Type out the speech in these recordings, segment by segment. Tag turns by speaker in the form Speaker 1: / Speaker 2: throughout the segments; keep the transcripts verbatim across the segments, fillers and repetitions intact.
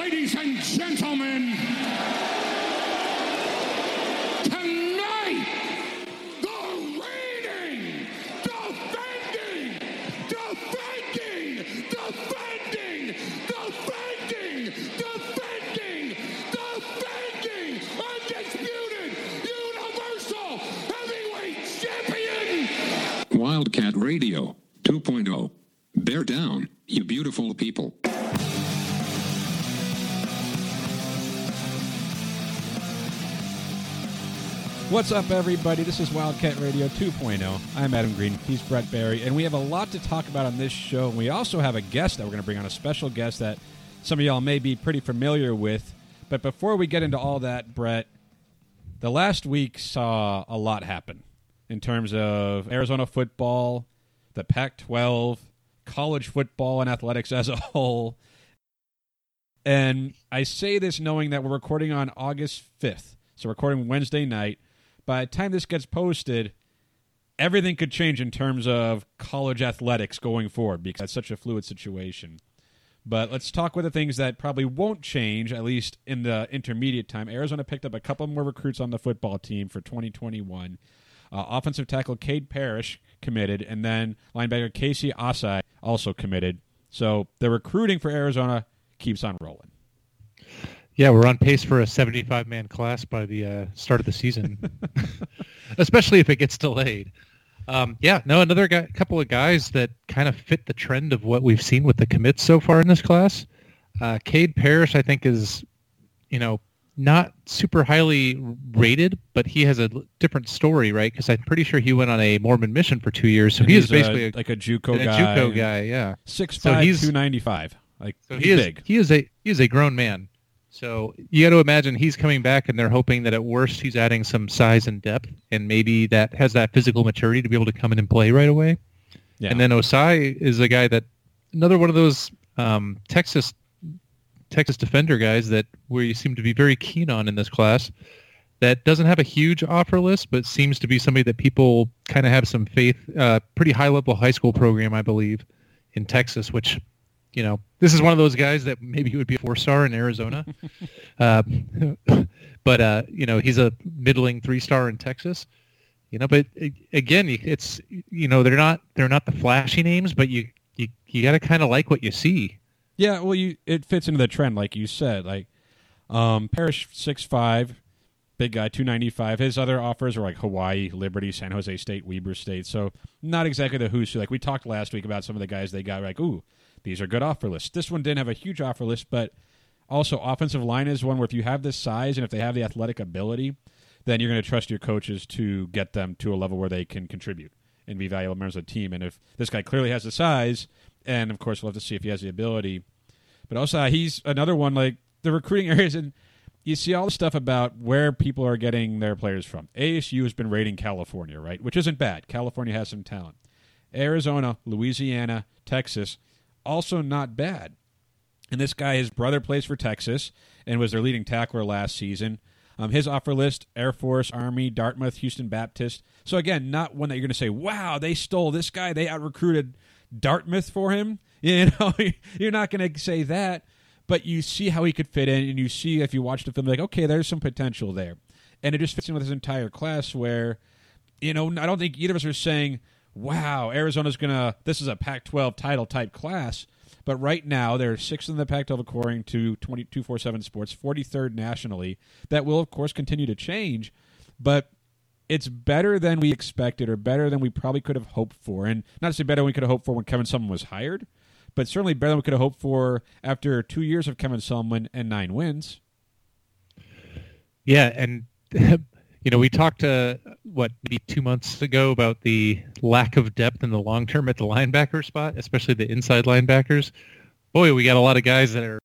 Speaker 1: Ladies and gentlemen, tonight, the reigning, defending, defending, defending, defending, defending, defending, undisputed, universal heavyweight champion,
Speaker 2: Wildcat Radio two point oh. Bear down, you beautiful people.
Speaker 3: What's up, everybody? This is Wildcat Radio two point oh. I'm Adam Green. He's Brett Barry, and we have a lot to talk about on this show. We also have a guest that we're going to bring on, a special guest that some of y'all may be pretty familiar with. But before we get into all that, Brett, the last week saw a lot happen in terms of Arizona football, the Pac twelve, college football, and athletics as a whole. And I say this knowing that we're recording on August fifth, so recording Wednesday night. By the time this gets posted, everything could change in terms of college athletics going forward because it's such a fluid situation. But let's talk with the things that probably won't change, at least in the intermediate time. Arizona picked up a couple more recruits on the football team for twenty twenty-one. Uh, offensive tackle Cade Parrish committed, and then linebacker Casey Asai also committed. So the recruiting for Arizona keeps on rolling.
Speaker 4: Yeah, we're on pace for a seventy-five man class by the uh, start of the season, especially if it gets delayed. Um, yeah, no, another guy, couple of guys that kind of fit the trend of what we've seen with the commits so far in this class. Uh, Cade Parrish, I think, is, you know, not super highly rated, but he has a different story, right? Because I'm pretty sure he went on a Mormon mission for two years, so
Speaker 3: and
Speaker 4: he is basically
Speaker 3: a,
Speaker 4: a,
Speaker 3: like a JUCO
Speaker 4: a
Speaker 3: guy.
Speaker 4: JUCO guy, yeah.
Speaker 3: six
Speaker 4: so
Speaker 3: five,
Speaker 4: he's
Speaker 3: two ninety-five. Like
Speaker 4: so
Speaker 3: he's
Speaker 4: he is
Speaker 3: big.
Speaker 4: he is a he is a grown man. So you got to imagine he's coming back, and they're hoping that at worst he's adding some size and depth, and maybe that has that physical maturity to be able to come in and play right away.
Speaker 3: Yeah.
Speaker 4: And then Osai is a guy that another one of those um, Texas Texas defender guys that we seem to be very keen on in this class. That doesn't have a huge offer list, but seems to be somebody that people kind of have some faith. Uh, pretty high level high school program, I believe, in Texas, which. You know, this is one of those guys that maybe would be a four-star in Arizona. uh, but, uh, you know, he's a middling three-star in Texas. You know, but again, it's, you know, they're not they're not the flashy names, but you you, you got to kind of like what you see.
Speaker 3: Yeah, well, you it fits into the trend, like you said. Like, um, Parrish, six five, big guy, two ninety-five. His other offers are like Hawaii, Liberty, San Jose State, Weber State. So not exactly the who's who. Like we talked last week about some of the guys they got, like, ooh, these are good offer lists. This one didn't have a huge offer list, but also offensive line is one where if you have this size and if they have the athletic ability, then you're going to trust your coaches to get them to a level where they can contribute and be valuable members of the team. And if this guy clearly has the size, and of course we'll have to see if he has the ability. But also he's another one, like the recruiting areas, and you see all the stuff about where people are getting their players from. A S U has been raiding California, right, which isn't bad. California has some talent. Arizona, Louisiana, Texas, also not bad. And this guy, his brother plays for Texas and was their leading tackler last season. Um, his offer list, Air Force, Army, Dartmouth, Houston Baptist. So again, not one that you're going to say, wow, they stole this guy. They out-recruited Dartmouth for him. You know, you're not going to say that. But you see how he could fit in, and you see if you watch the film, like, okay, there's some potential there. And it just fits in with his entire class where, you know, I don't think either of us are saying, wow, Arizona's going to, this is a Pac twelve title-type class. But right now, they're sixth in the Pac twelve according to twenty-two forty-seven Sports, forty-third nationally. That will, of course, continue to change. But it's better than we expected or better than we probably could have hoped for. And not to say better than we could have hoped for when Kevin Sumlin was hired, but certainly better than we could have hoped for after two years of Kevin Sumlin and nine wins.
Speaker 4: Yeah, and... You know, we talked, uh, what, maybe two months ago about the lack of depth in the long term at the linebacker spot, especially the inside linebackers. Boy, we got a lot of guys that are,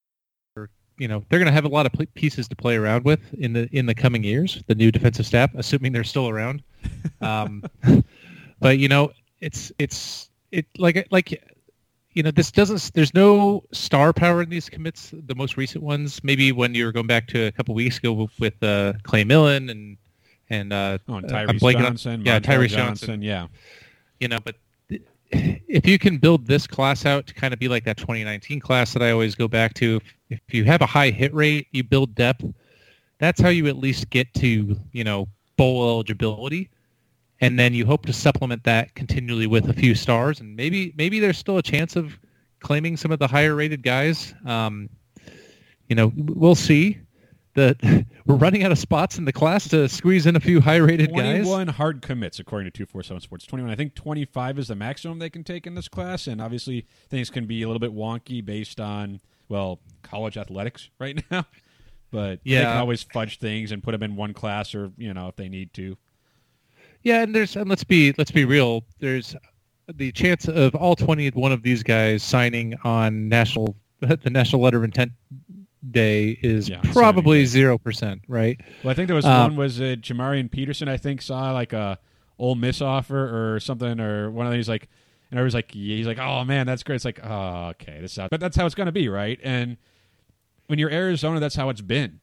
Speaker 4: you know, they're going to have a lot of pieces to play around with in the in the coming years, the new defensive staff, assuming they're still around. Um, but, you know, it's, it's, it like, like, you know, this doesn't, there's no star power in these commits, the most recent ones. Maybe when you were going back to a couple weeks ago with, with uh, Clay Millen and, and, uh,
Speaker 3: oh, and Tyrese Johnson.
Speaker 4: On, yeah, Tyrese Johnson,
Speaker 3: Johnson. Yeah.
Speaker 4: You know, but if you can build this class out to kind of be like that twenty nineteen class that I always go back to, if you have a high hit rate, you build depth. That's how you at least get to, you know, bowl eligibility. And then you hope to supplement that continually with a few stars. And maybe maybe there's still a chance of claiming some of the higher rated guys. Um, you know, we'll see. The, we're running out of spots in the class to squeeze in a few high-rated guys.
Speaker 3: twenty-one hard commits, according to two forty-seven Sports. twenty-one. I think twenty-five is the maximum they can take in this class, and obviously things can be a little bit wonky based on, well, college athletics right now. But
Speaker 4: yeah.
Speaker 3: they can always fudge things and put them in one class, or you know, if they need to.
Speaker 4: Yeah, and there's and let's be let's be real. There's the chance of all twenty-one of these guys signing on national the National Letter of Intent Day is
Speaker 3: yeah,
Speaker 4: probably zero percent, right?
Speaker 3: Well, I think there was
Speaker 4: um,
Speaker 3: one was uh, Jamarian Peterson. I think saw like a Ole Miss offer or something, or one of these like, and I was like, yeah, he's like, oh man, that's great. It's like, oh, okay, this is how, but that's how it's going to be, right? And when you're Arizona, that's how it's been.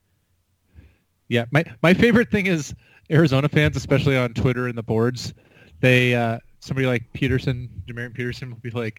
Speaker 4: Yeah, my my favorite thing is Arizona fans, especially on Twitter and the boards. They uh, somebody like Peterson, Jamarian Peterson, will be like,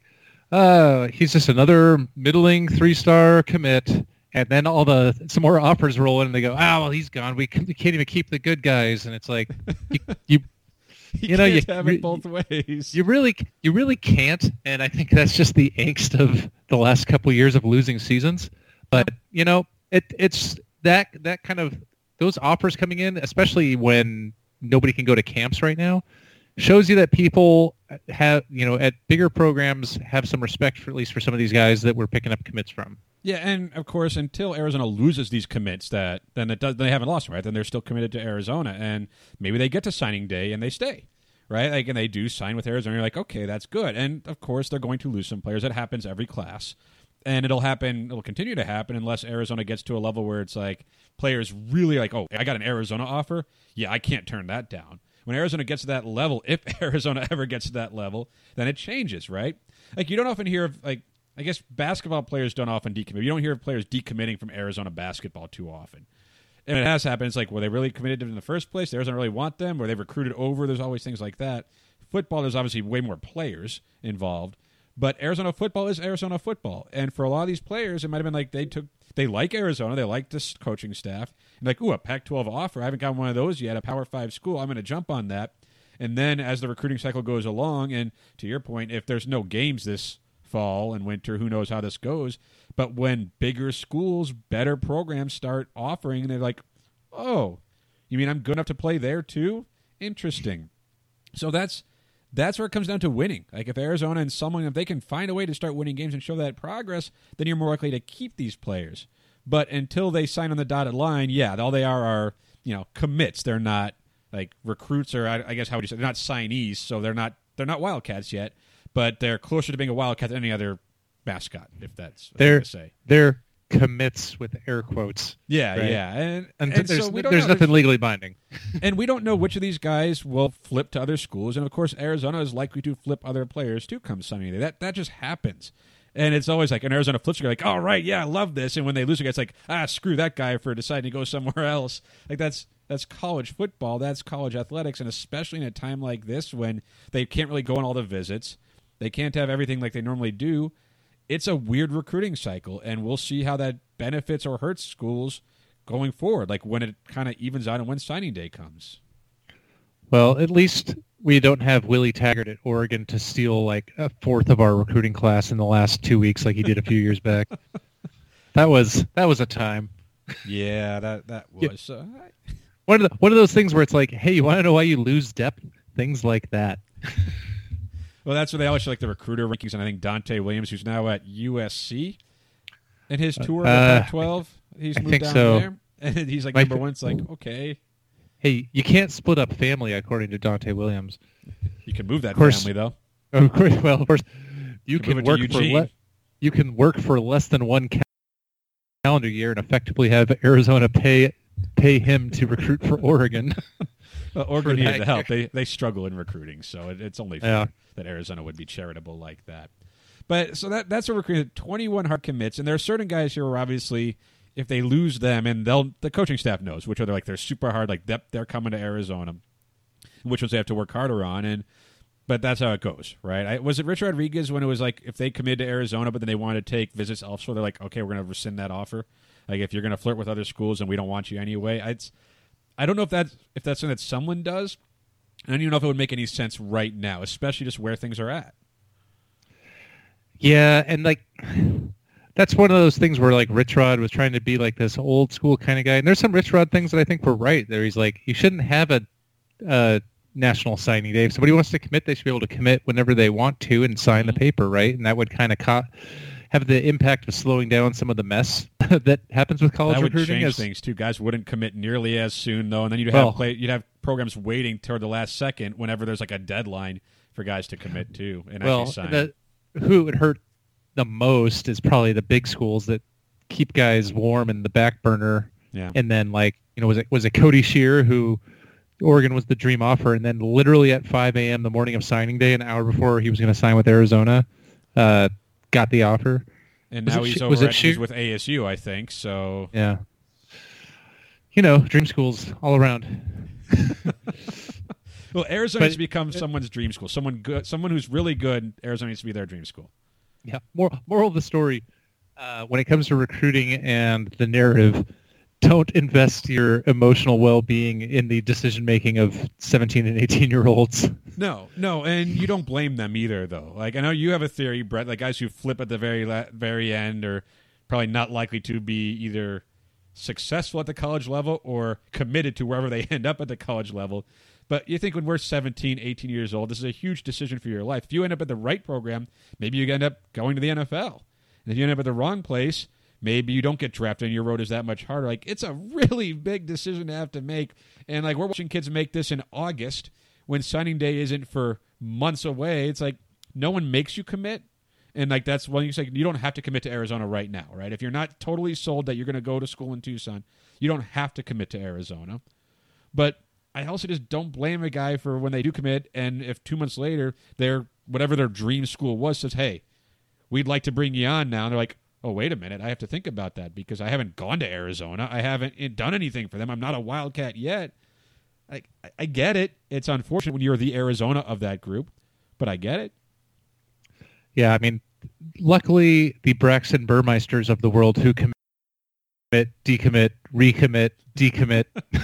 Speaker 4: uh, he's just another middling three-star commit. And then all the some more offers roll in, and they go, "Ah, oh, well, he's gone. We, can, we can't even keep the good guys." And it's like, you, you,
Speaker 3: you,
Speaker 4: you know, you
Speaker 3: have it both ways.
Speaker 4: You really, you really can't. And I think that's just the angst of the last couple of years of losing seasons. But you know, it it's that that kind of those offers coming in, especially when nobody can go to camps right now, shows you that people have, you know, at bigger programs have some respect for at least for some of these guys that we're picking up commits from.
Speaker 3: Yeah, and of course, until Arizona loses these commits, that then it does, they haven't lost them, right? Then they're still committed to Arizona, and maybe they get to signing day and they stay, right? Like, and they do sign with Arizona. You're like, okay, that's good. And of course, they're going to lose some players. That happens every class, and it'll happen. It'll continue to happen unless Arizona gets to a level where it's like players really like, oh, I got an Arizona offer. Yeah, I can't turn that down. When Arizona gets to that level, if Arizona ever gets to that level, then it changes, right? Like, you don't often hear of like. I guess basketball players don't often decommit. You don't hear of players decommitting from Arizona basketball too often. And it has happened. It's like, were they really committed to them in the first place? Arizona really want them? Were they recruited over? There's always things like that. Football, there's obviously way more players involved. But Arizona football is Arizona football. And for a lot of these players, it might have been like they took, they like Arizona. They like this coaching staff. And like, ooh, a Pac twelve offer. I haven't gotten one of those yet. A Power five school. I'm going to jump on that. And then as the recruiting cycle goes along, and to your point, if there's no games this fall and winter, who knows how this goes, but when bigger schools, better programs start offering, and they're like, oh, you mean I'm good enough to play there too? Interesting. So that's that's where it comes down to winning. Like, if Arizona and someone, if they can find a way to start winning games and show that progress, then you're more likely to keep these players. But until they sign on the dotted line, yeah, all they are are, you know, commits. They're not like recruits, or I, I guess how would you say, they're not signees, so they're not they're not Wildcats yet. But they're closer to being a Wildcat than any other mascot, if that's what
Speaker 4: they're,
Speaker 3: I'm to say.
Speaker 4: They're commits with air quotes.
Speaker 3: Yeah,
Speaker 4: right?
Speaker 3: yeah. And,
Speaker 4: and,
Speaker 3: and
Speaker 4: there's,
Speaker 3: so we don't
Speaker 4: there's
Speaker 3: know.
Speaker 4: nothing legally binding.
Speaker 3: And we don't know which of these guys will flip to other schools. And, of course, Arizona is likely to flip other players to come signing day. That, that just happens. And it's always like an Arizona flips, you're like, oh, right, yeah, I love this. And when they lose, it's like, ah, screw that guy for deciding to go somewhere else. Like, that's that's college football. That's college athletics. And especially in a time like this when they can't really go on all the visits, they can't have everything like they normally do. It's a weird recruiting cycle, and we'll see how that benefits or hurts schools going forward, like when it kind of evens out and when signing day comes.
Speaker 4: Well, at least we don't have Willie Taggart at Oregon to steal like a fourth of our recruiting class in the last two weeks like he did a few years back. That was that was a time.
Speaker 3: Yeah, that, that was. Uh,
Speaker 4: one, of the, one of those things where it's like, hey, you want to know why you lose depth? Things like that.
Speaker 3: Well, that's where they always show like the recruiter rankings, and I think Dante Williams, who's now at U S C, in his tour of
Speaker 4: uh,
Speaker 3: the Pac twelve, he's
Speaker 4: I
Speaker 3: moved
Speaker 4: think
Speaker 3: down
Speaker 4: so.
Speaker 3: there, and he's like
Speaker 4: My
Speaker 3: number
Speaker 4: f-
Speaker 3: one. It's like, okay,
Speaker 4: Hey, you can't split up family, according to Dante Williams.
Speaker 3: you can move that
Speaker 4: Of course.
Speaker 3: family though.
Speaker 4: Of course, well, of course, you
Speaker 3: You can
Speaker 4: can
Speaker 3: move it to
Speaker 4: work for
Speaker 3: Eugene.
Speaker 4: le- you can work for less than one ca- calendar year and effectively have Arizona pay pay him to recruit for Oregon.
Speaker 3: Well, Oregon
Speaker 4: for
Speaker 3: needed
Speaker 4: that
Speaker 3: the help. They they struggle in recruiting, so it, it's only fair
Speaker 4: Yeah.
Speaker 3: that Arizona would be charitable like that. But so that that's a recruit. twenty-one hard commits, and there are certain guys here where obviously if they lose them, and they'll the coaching staff knows which are like they're super hard, like they're, they're coming to Arizona, which ones they have to work harder on. And but that's how it goes, right? I, was it Rich Rodriguez when it was like if they committed to Arizona, but then they wanted to take visits elsewhere, they're like, okay, we're going to rescind that offer. Like if you're going to flirt with other schools and we don't want you anyway. I, I don't know if that's if that's something that someone does. I don't even know if it would make any sense right now, especially just where things are at.
Speaker 4: Yeah, and like that's one of those things where like Rich Rod was trying to be like this old school kind of guy, and there's some Rich Rod things that I think were right there. He's like, you shouldn't have a. a national signing day. If somebody wants to commit, they should be able to commit whenever they want to and sign the paper, right? And that would kind of co- have the impact of slowing down some of the mess that happens with college
Speaker 3: that would
Speaker 4: recruiting.
Speaker 3: Change
Speaker 4: as,
Speaker 3: things too. Guys wouldn't commit nearly as soon though, and then you'd have
Speaker 4: well,
Speaker 3: play, you'd have programs waiting toward the last second whenever there's like a deadline for guys to commit to and
Speaker 4: well,
Speaker 3: actually sign.
Speaker 4: The, who it would hurt the most is probably the big schools that keep guys warm in the back burner.
Speaker 3: Yeah.
Speaker 4: And then like you know was it was it Cody Shear who. Oregon was the dream offer, and then literally at five a.m. the morning of signing day, an hour before he was going to sign with Arizona, uh, got the offer.
Speaker 3: And
Speaker 4: was
Speaker 3: now
Speaker 4: it,
Speaker 3: he's
Speaker 4: was
Speaker 3: over
Speaker 4: it
Speaker 3: at, he's with A S U, I think. So
Speaker 4: yeah, you know, dream schools all around.
Speaker 3: Well, Arizona
Speaker 4: But-
Speaker 3: needs to become someone's dream school. Someone good, someone who's really good. Arizona needs to be their dream school.
Speaker 4: Yeah. More moral of the story: uh, when it comes to recruiting and the narrative, don't invest your emotional well-being in the decision-making of seventeen and eighteen-year-olds.
Speaker 3: No, no, and you don't blame them either, though. Like I know you have a theory, Brett. Like guys who flip at the very la- very end are probably not likely to be either successful at the college level or committed to wherever they end up at the college level. But you think when we're seventeen, eighteen years old, this is a huge decision for your life. If you end up at the right program, maybe you end up going to the N F L. And if you end up at the wrong place, maybe you don't get drafted and your road is that much harder. Like, it's a really big decision to have to make. And, like, we're watching kids make this in August when signing day isn't for months away. It's like no one makes you commit. And, like, that's when you say you don't have to commit to Arizona right now, right? If you're not totally sold that you're going to go to school in Tucson, you don't have to commit to Arizona. But I also just don't blame a guy for when they do commit, and if two months later, their whatever their dream school was says, hey, we'd like to bring you on now. And they're like, oh, wait a minute, I have to think about that because I haven't gone to Arizona. I haven't done anything for them. I'm not a Wildcat yet. I, I get it. It's unfortunate when you're the Arizona of that group, but I get it.
Speaker 4: Yeah, I mean, luckily the Braxton Burmeisters of the world who commit, decommit, recommit, decommit,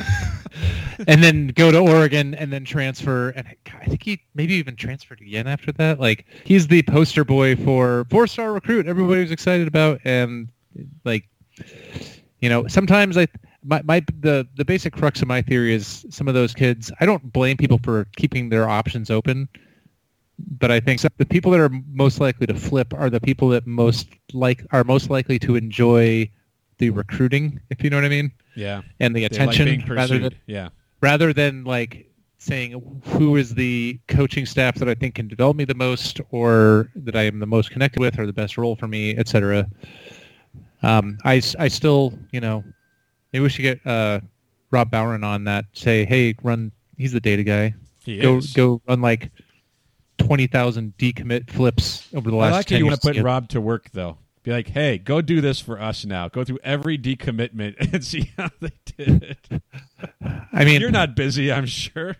Speaker 4: and then go to Oregon and then transfer. And I think he maybe even transferred again after that. Like, he's the poster boy for four-star recruit everybody was excited about. And, like, you know, sometimes I my, my the, the basic crux of my theory is some of those kids, I don't blame people for keeping their options open. But I think the people that are most likely to flip are the people that most like are most likely to enjoy the recruiting, if you know what I mean.
Speaker 3: Yeah.
Speaker 4: And the
Speaker 3: They like
Speaker 4: attention
Speaker 3: being
Speaker 4: rather than
Speaker 3: pursued. Yeah.
Speaker 4: rather than like saying who is the coaching staff that I think can develop me the most or that I am the most connected with or the best role for me, et cetera. Um, I, I still, you know, maybe we should get uh, Rob Bowron on that. Say, hey, run. He's the data guy.
Speaker 3: He
Speaker 4: go
Speaker 3: is.
Speaker 4: go run like twenty thousand decommit flips over the
Speaker 3: I
Speaker 4: last
Speaker 3: like how
Speaker 4: ten
Speaker 3: you
Speaker 4: years.
Speaker 3: want to put
Speaker 4: Yeah.
Speaker 3: Rob to work, though. Be like, hey, go do this for us now. Go through every decommitment and see how they did it.
Speaker 4: I mean,
Speaker 3: You're not busy, I'm sure.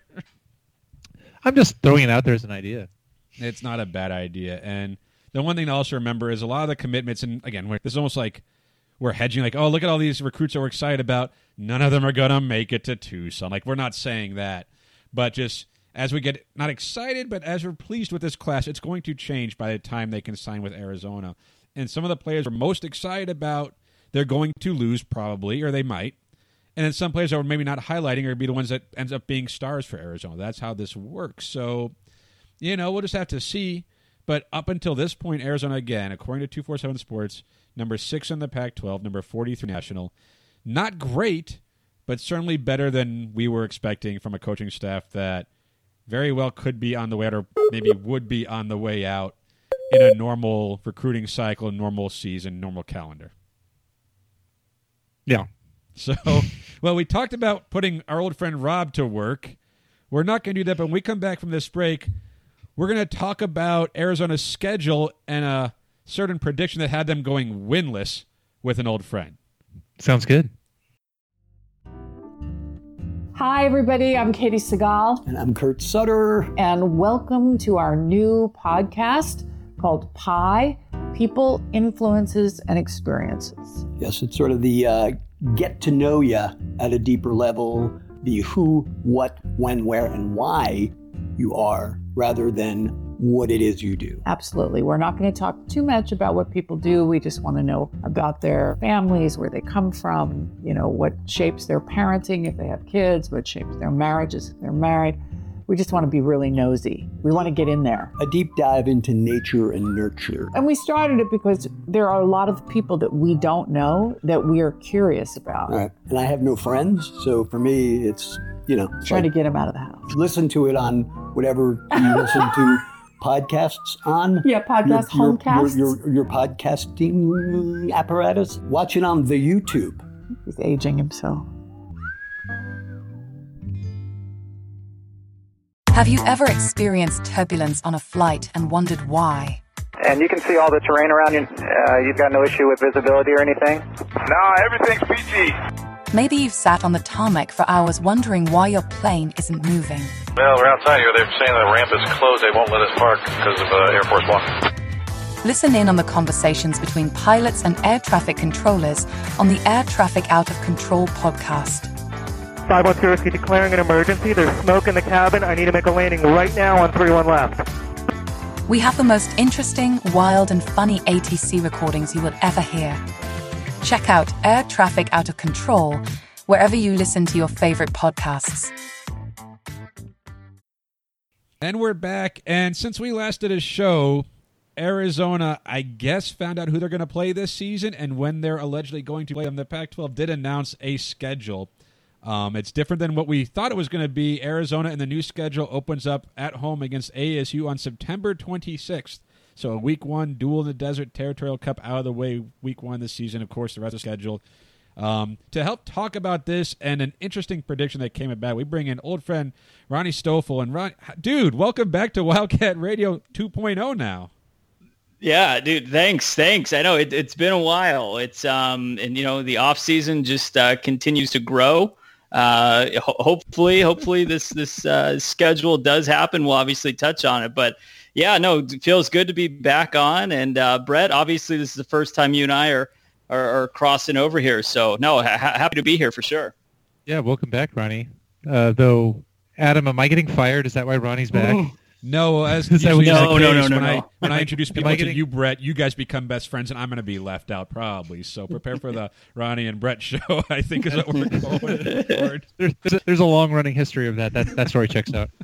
Speaker 4: I'm just throwing it out there as an idea.
Speaker 3: It's not a bad idea. And the one thing to also remember is a lot of the commitments, and again, we're, this is almost like we're hedging, like, oh, look at all these recruits that we're excited about. None of them are going to make it to Tucson. Like, we're not saying that. But just as we get not excited, but as we're pleased with this class, it's going to change by the time they can sign with Arizona. And some of the players we're most excited about, they're going to lose probably, or they might. And then some players that we're maybe not highlighting are be the ones that ends up being stars for Arizona. That's how this works. So, you know, we'll just have to see. But up until this point, Arizona, again, according to two forty-seven Sports, number six in the Pac twelve, number forty-three national. Not great, but certainly better than we were expecting from a coaching staff that very well could be on the way out or maybe would be on the way out in a normal recruiting cycle, normal season, normal calendar.
Speaker 4: Yeah.
Speaker 3: So, well, we talked about putting our old friend Rob to work. We're not going to do that, but when we come back from this break, we're going to talk about Arizona's schedule and a certain prediction that had them going winless with an old friend.
Speaker 4: Sounds good.
Speaker 5: Hi, everybody. I'm Katie Segal.
Speaker 6: And I'm Kurt Sutter.
Speaker 5: And welcome to our new podcast called Pi, People, Influences, and Experiences.
Speaker 6: Yes, it's sort of the uh, get to know you at a deeper level, the who, what, when, where, and why you are, rather than what it is you do.
Speaker 5: Absolutely. We're not going to talk too much about what people do. We just want to know about their families, where they come from, you know, what shapes their parenting if they have kids, what shapes their marriages if they're married. We just want to be really nosy. We want to get in there.
Speaker 6: A deep dive into nature and nurture.
Speaker 5: And we started it because there are a lot of people that we don't know that we are curious about.
Speaker 6: All right. And I have no friends, so for me, it's, you know.
Speaker 5: Trying
Speaker 6: like,
Speaker 5: to get them out of the house.
Speaker 6: Listen to it on whatever you listen to podcasts on.
Speaker 5: Yeah, podcast,
Speaker 6: your, your,
Speaker 5: homecasts.
Speaker 6: Your, your, your podcasting apparatus. Watch it on the YouTube.
Speaker 5: He's aging himself.
Speaker 7: Have you ever experienced turbulence on a flight and wondered why?
Speaker 8: And you can see all the terrain around you. Uh, you've got no issue with visibility or anything?
Speaker 9: No, everything's peachy.
Speaker 7: Maybe you've sat on the tarmac for hours wondering why your plane isn't moving.
Speaker 9: Well, we're outside here. They're saying the ramp is closed. They won't let us park because of uh, Air Force One.
Speaker 7: Listen in on the conversations between pilots and air traffic controllers on the Air Traffic Out of Control podcast.
Speaker 8: five one two Whiskey declaring an emergency. There's smoke in the cabin. I need to make a landing right now on three one left.
Speaker 7: We have the most interesting, wild, and funny A T C recordings you will ever hear. Check out Air Traffic Out of Control wherever you listen to your favorite podcasts.
Speaker 3: And we're back. And since we last did a show, Arizona, I guess, found out who they're going to play this season and when they're allegedly going to play them. The Pac twelve did announce a schedule. Um, it's different than what we thought it was going to be. Arizona in the new schedule opens up at home against A S U on September twenty-sixth. So a week one, Duel in the Desert Territorial Cup out of the way, week one this season. Of course, the rest of the schedule. Um, to help talk about this and an interesting prediction that came about, we bring in old friend Ronnie Stoffel. And Ron, dude, welcome back to Wildcat Radio two point oh now.
Speaker 10: Yeah, dude, thanks, thanks. I know it, it's been a while. It's um, and you know the off season just uh, continues to grow. Uh, ho- hopefully, hopefully this this uh, schedule does happen. We'll obviously touch on it, but yeah, no, it feels good to be back on. And uh, Brett, obviously, this is the first time you and I are are, are crossing over here. So no, ha- happy to be here for sure.
Speaker 4: Yeah, welcome back, Ronnie. Uh, though, Adam, am I getting fired? Is that why Ronnie's back?
Speaker 3: Ooh. No, as
Speaker 4: Is that
Speaker 3: usually
Speaker 4: what
Speaker 3: is
Speaker 10: you
Speaker 3: the
Speaker 10: No, no,
Speaker 3: case,
Speaker 10: no, no,
Speaker 3: when I
Speaker 10: no.
Speaker 3: when I introduce people
Speaker 4: I
Speaker 3: to
Speaker 4: getting-
Speaker 3: you, Brett, you guys become best friends, and I'm going to be left out probably. So prepare for the Ronnie and Brett show, I think is what we're going toward.
Speaker 4: There's, there's, a, there's a long-running history of that. That that story checks out.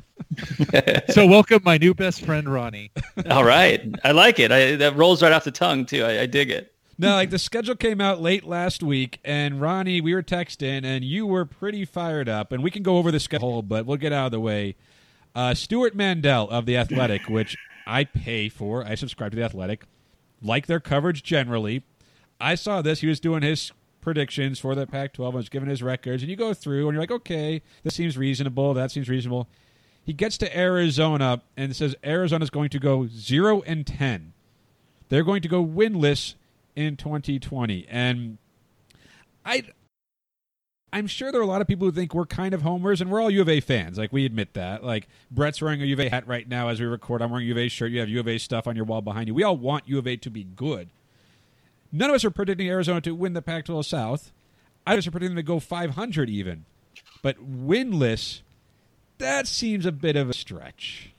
Speaker 4: So welcome my new best friend, Ronnie.
Speaker 10: All right, I like it. I, that rolls right off the tongue too. I, I dig it.
Speaker 3: No, like the schedule came out late last week, and Ronnie, we were texting, and you were pretty fired up. And we can go over the schedule, but we'll get out of the way. Uh, Stuart Mandel of The Athletic, which I pay for. I subscribe to The Athletic. Like their coverage generally. I saw this. He was doing his predictions for the Pac twelve and was giving his records. And you go through, and you're like, okay, this seems reasonable. That seems reasonable. He gets to Arizona and says Arizona's going to go zero and ten. They're going to go winless in twenty twenty. And I... I'm sure there are a lot of people who think we're kind of homers, and we're all U of A fans. Like, we admit that. Like, Brett's wearing a U of A hat right now as we record. I'm wearing a U of A shirt. You have U of A stuff on your wall behind you. We all want U of A to be good. None of us are predicting Arizona to win the Pac twelve South. I was predicting them to go five hundred even. But winless, that seems a bit of a stretch.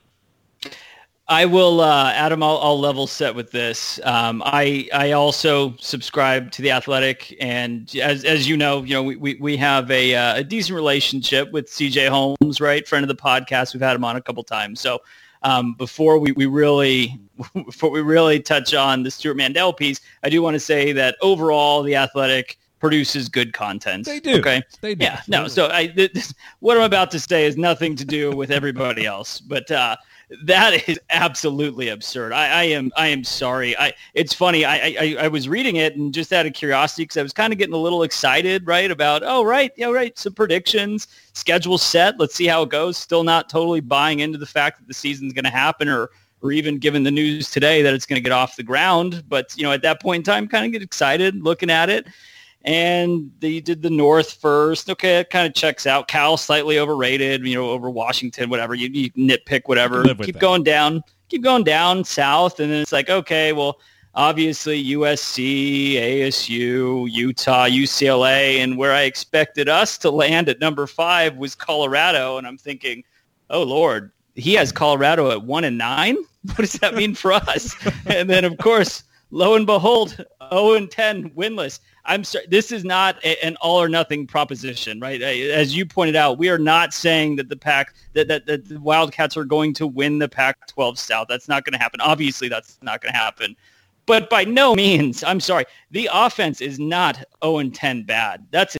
Speaker 10: I will, uh, Adam, I'll, I'll level set with this. Um, I I also subscribe to The Athletic, and as as you know, you know we, we, we have a, uh, a decent relationship with C J Holmes, right? Friend of the podcast. We've had him on a couple times. So um, before we, we really before we really touch on the Stuart Mandel piece, I do want to say that overall, The Athletic produces good content.
Speaker 3: They do.
Speaker 10: Okay.
Speaker 3: They do.
Speaker 10: Yeah. No. So I this, what I'm about to say has nothing to do with everybody else, but. Uh, That is absolutely absurd. I, I am I am sorry. I it's funny. I, I I was reading it and just out of curiosity because I was kind of getting a little excited, right? About oh right, yeah right. Some predictions, schedule set. Let's see how it goes. Still not totally buying into the fact that the season's going to happen, or or even given the news today that it's going to get off the ground. But you know, at that point in time, kind of get excited looking at it. And they did the North first. Okay, it kind of checks out. Cal slightly overrated, you know, over Washington, whatever. You, you nitpick, whatever. Keep
Speaker 3: that.
Speaker 10: going down. Keep going down south. And then it's like, okay, well, obviously U S C, A S U, Utah, U C L A. And where I expected us to land at number five was Colorado. And I'm thinking, oh, Lord, he has Colorado at one and nine? What does that mean for us? And then, of course, lo and behold, oh and ten, winless. I'm sorry, this is not a, an all or nothing proposition, right? As you pointed out, we are not saying that the Pac that, that, that the Wildcats are going to win the Pac twelve South. That's not going to happen. Obviously, that's not going to happen. But by no means, I'm sorry, the offense is not oh and ten bad. That's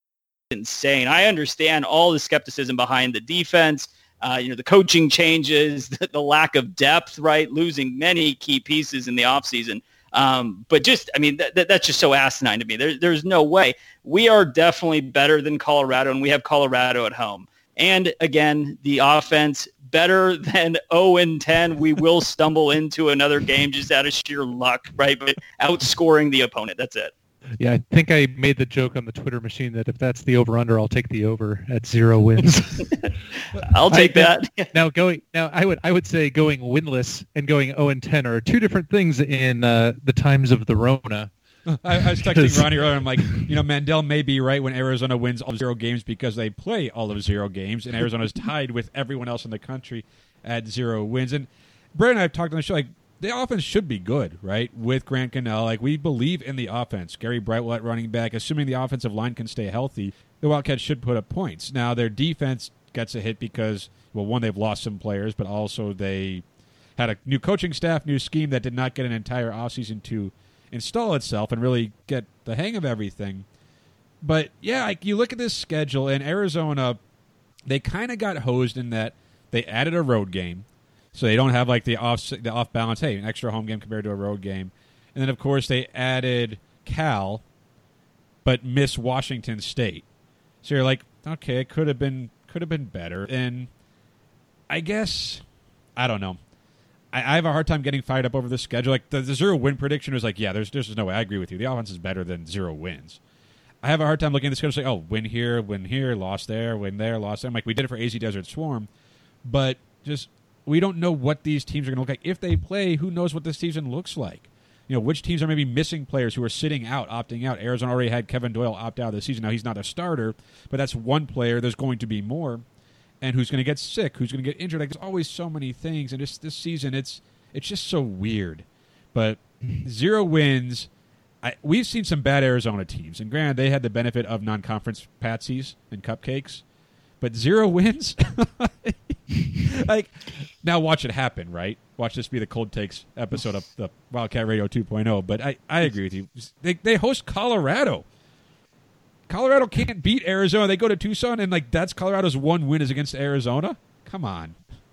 Speaker 10: insane. I understand all the skepticism behind the defense, uh, you know, the coaching changes, the, the lack of depth, right? Losing many key pieces in the offseason. Um, but just, I mean, that, that, that's just so asinine to me. There, there's no way. We are definitely better than Colorado, and we have Colorado at home. And again, the offense better than oh and ten. We will stumble into another game just out of sheer luck, right? But outscoring the opponent. That's it.
Speaker 4: Yeah, I think I made the joke on the Twitter machine that if that's the over-under, I'll take the over at zero wins.
Speaker 10: I'll take
Speaker 4: I,
Speaker 10: that.
Speaker 4: Now going now, I would I would say going winless and going oh and ten are two different things in uh, the times of the Rona.
Speaker 3: I, I was texting Ronnie earlier. I'm like, you know, Mandel may be right when Arizona wins all zero games because they play all of zero games, and Arizona's tied with everyone else in the country at zero wins. And Brandon and I have talked on the show, like, the offense should be good, right, with Grant Cannell. Like, we believe in the offense. Gary Brightwell at running back. Assuming the offensive line can stay healthy, the Wildcats should put up points. Now, their defense gets a hit because, well, one, they've lost some players, but also they had a new coaching staff, new scheme that did not get an entire offseason to install itself and really get the hang of everything. But, yeah, like, you look at this schedule, and Arizona, they kind of got hosed in that they added a road game. So they don't have like the off the off balance. Hey, an extra home game compared to a road game, and then of course they added Cal, but miss Washington State. So you're like, okay, it could have been could have been better. And I guess I don't know. I, I have a hard time getting fired up over the schedule. Like the, the zero win prediction was like, yeah, there's there's no way. I agree with you. The offense is better than zero wins. I have a hard time looking at the schedule. Like, oh, win here, win here, lost there, win there, lost there. I'm like, we did it for A Z Desert Swarm, but just. We don't know what these teams are going to look like. If they play, who knows what this season looks like? You know, which teams are maybe missing players who are sitting out, opting out. Arizona already had Kevin Doyle opt out of the season. Now, he's not a starter, but that's one player. There's going to be more. And who's going to get sick? Who's going to get injured? Like, there's always so many things. And just this season, it's it's just so weird. But zero wins. I, we've seen some bad Arizona teams. And granted, they had the benefit of non-conference patsies and cupcakes. But zero wins? Like, now watch it happen, right? Watch this be the Cold Takes episode of the Wildcat Radio two point oh. But I, I agree with you. They they host Colorado. Colorado can't beat Arizona. They go to Tucson, and, like, that's Colorado's one win is against Arizona? Come on.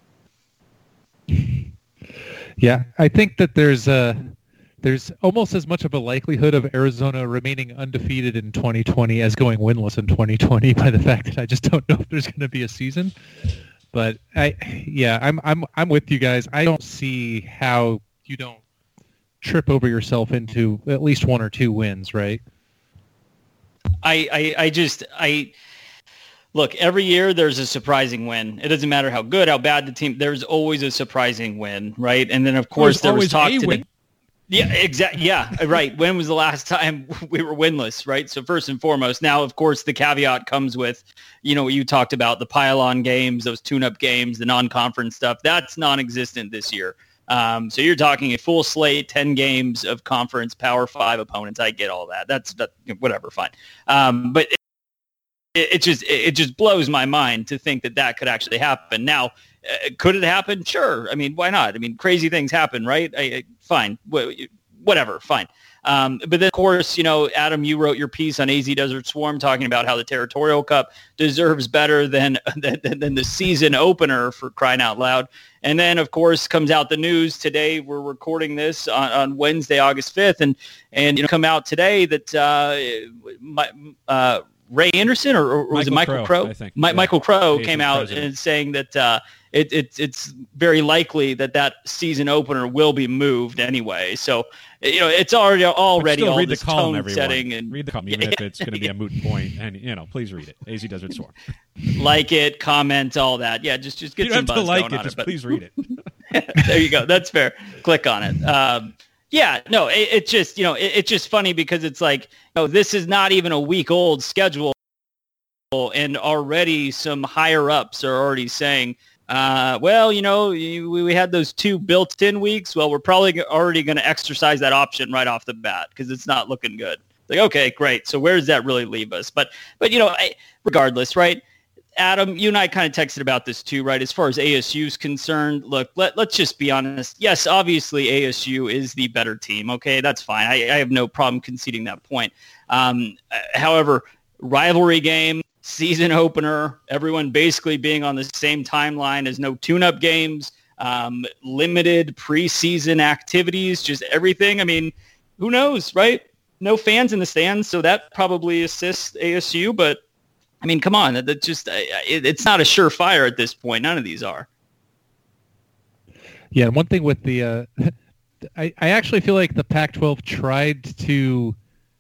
Speaker 4: Yeah, I think that there's a... There's almost as much of a likelihood of Arizona remaining undefeated in twenty twenty as going winless in twenty twenty by the fact that I just don't know if there's going to be a season. But I, yeah, I'm I'm I'm with you guys. I don't see how you don't trip over yourself into at least one or two wins, right?
Speaker 10: I I, I just I look, every year there's a surprising win. It doesn't matter how good, how bad the team. There's always a surprising win, right? And then of course there was talk today. Yeah, exactly. Yeah, right. When was the last time we were winless, right? So first and foremost, now, of course, the caveat comes with, you know, what you talked about, the pile-on games, those tune-up games, the non-conference stuff. That's non-existent this year. Um, so you're talking a full slate, ten games of conference Power Five opponents. I get all that. That's that, whatever, fine. Um, but it, it just it just blows my mind to think that that could actually happen. Now, uh, could it happen? Sure. I mean, why not? I mean, crazy things happen, right? I, I, fine. Whatever. Fine. Um, but then, of course, you know, Adam, you wrote your piece on A Z Desert Swarm talking about how the Territorial Cup deserves better than, than, than the season opener, for crying out loud. And then, of course, comes out the news today. We're recording this on, on Wednesday, August fifth, and and you know, come out today that uh, my, uh, Ray Anderson or, or was
Speaker 3: Michael
Speaker 10: it Michael
Speaker 3: Crow?
Speaker 10: Crow?
Speaker 3: I think.
Speaker 10: My,
Speaker 3: yeah.
Speaker 10: Michael Crow
Speaker 3: Asian
Speaker 10: came out
Speaker 3: president.
Speaker 10: and saying that uh, it, it, it's very likely that that season opener will be moved anyway. So, you know, it's already already
Speaker 3: still
Speaker 10: all
Speaker 3: read
Speaker 10: this
Speaker 3: the column,
Speaker 10: tone
Speaker 3: everyone.
Speaker 10: setting. And
Speaker 3: read the column, even if it's going to be a moot point. And, you know, please read it. A Z Desert Storm.
Speaker 10: Like it, comment, all that. Yeah, just just get
Speaker 3: you
Speaker 10: some
Speaker 3: don't have
Speaker 10: buzz
Speaker 3: to like
Speaker 10: going
Speaker 3: it,
Speaker 10: on
Speaker 3: just
Speaker 10: it. But
Speaker 3: please read it.
Speaker 10: there you go. That's fair. Click on it. Um, yeah, no, it, it's just, you know, it, it's just funny because it's like, you know, this is not even a week old schedule, and already some higher ups are already saying, uh, well, you know, we, we had those two built-in weeks. Well, we're probably already going to exercise that option right off the bat because it's not looking good. Like, okay, great. So where does that really leave us? But, but you know, I, regardless, right? Adam, you and I kind of texted about this too, right? As far as A S U is concerned, look, let, let's just be honest. Yes, obviously A S U is the better team. Okay, that's fine. I, I have no problem conceding that point. Um, however, rivalry game, season opener, everyone basically being on the same timeline as no tune-up games, um, limited preseason activities, just everything. I mean, who knows, right? No fans in the stands, so that probably assists A S U, but I mean, come on, that, that just it, it's not a surefire at this point. None of these are.
Speaker 4: Yeah, and one thing with the, uh, I, I actually feel like the Pac twelve tried to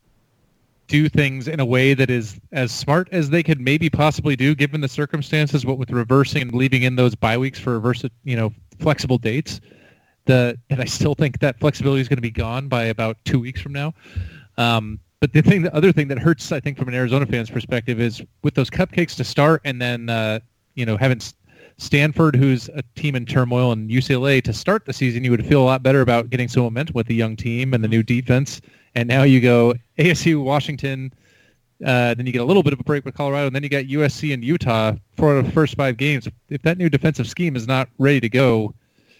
Speaker 4: do things in a way that is as smart as they could maybe possibly do, given the circumstances. What with reversing and leaving in those bye weeks for reverse, you know, flexible dates. The and I still think that flexibility is going to be gone by about two weeks from now. Um, But the thing, the other thing that hurts, I think, from an Arizona fan's perspective is with those cupcakes to start, and then uh, you know having Stanford, who's a team in turmoil, and U C L A to start the season, you would feel a lot better about getting some momentum with the young team and the new defense. And now you go A S U, Washington, uh, then you get a little bit of a break with Colorado, and then you got U S C and Utah for the first five games. If that new defensive scheme is not ready to go,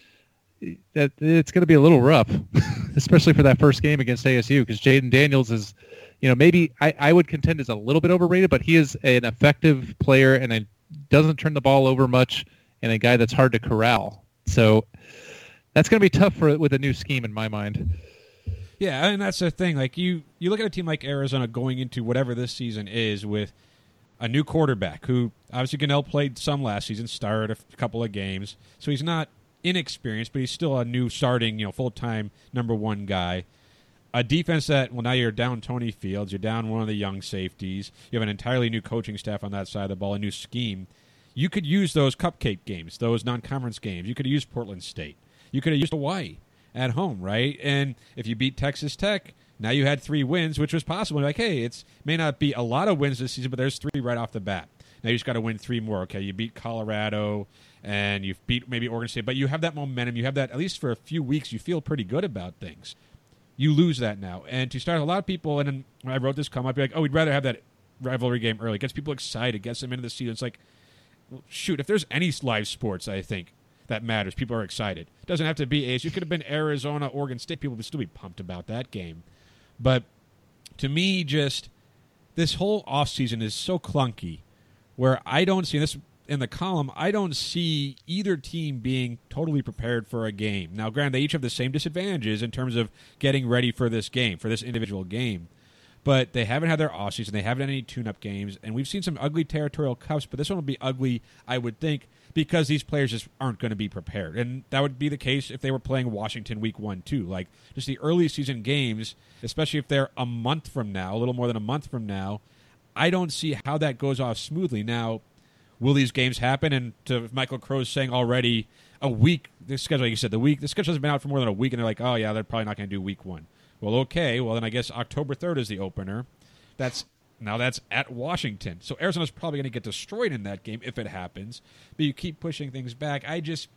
Speaker 4: that it's going to be a little rough, especially for that first game against A S U, because Jaden Daniels is. You know, maybe I, I would contend is a little bit overrated, but he is an effective player and a, doesn't turn the ball over much, and a guy that's hard to corral. So that's going to be tough for with a new scheme in my mind.
Speaker 3: Yeah, and that's the thing. Like you, you look at a team like Arizona going into whatever this season is with a new quarterback who obviously Gunnell played some last season, started a couple of games, so he's not inexperienced, but he's still a new starting, you know, full-time number one guy. A defense that, well, now you're down Tony Fields, you're down one of the young safeties, you have an entirely new coaching staff on that side of the ball, a new scheme. You could use those cupcake games, those non-conference games. You could have used Portland State. You could have used Hawaii at home, right? And if you beat Texas Tech, now you had three wins, which was possible. You're like, hey, it may not be a lot of wins this season, but there's three right off the bat. Now you just got to win three more. Okay, you beat Colorado, and you've beat maybe Oregon State, but you have that momentum. You have that, at least for a few weeks, you feel pretty good about things. You lose that now. And to start, a lot of people, and then when I wrote this comment, I'd be like, oh, we'd rather have that rivalry game early. It gets people excited, gets them into the season. It's like, well, shoot, if there's any live sports, I think, that matters, people are excited. It doesn't have to be A S U. It could have been Arizona, Oregon State. People would still be pumped about that game. But to me, just this whole offseason is so clunky where I don't see this in the column, I don't see either team being totally prepared for a game. Now, granted, they each have the same disadvantages in terms of getting ready for this game, for this individual game. But they haven't had their offseason. They haven't had any tune-up games. And we've seen some ugly territorial cups, but this one will be ugly, I would think, because these players just aren't going to be prepared. And that would be the case if they were playing Washington week one, too. Like, just the early season games, especially if they're a month from now, a little more than a month from now, I don't see how that goes off smoothly. Now, will these games happen? And to Michael Crow's saying already a week, the schedule, like you said, the week, the schedule has been out for more than a week, and they're like, oh, yeah, they're probably not going to do week one. Well, okay, well, then I guess October third is the opener. That's now that's at Washington. So Arizona's probably going to get destroyed in that game if it happens. But you keep pushing things back. I just,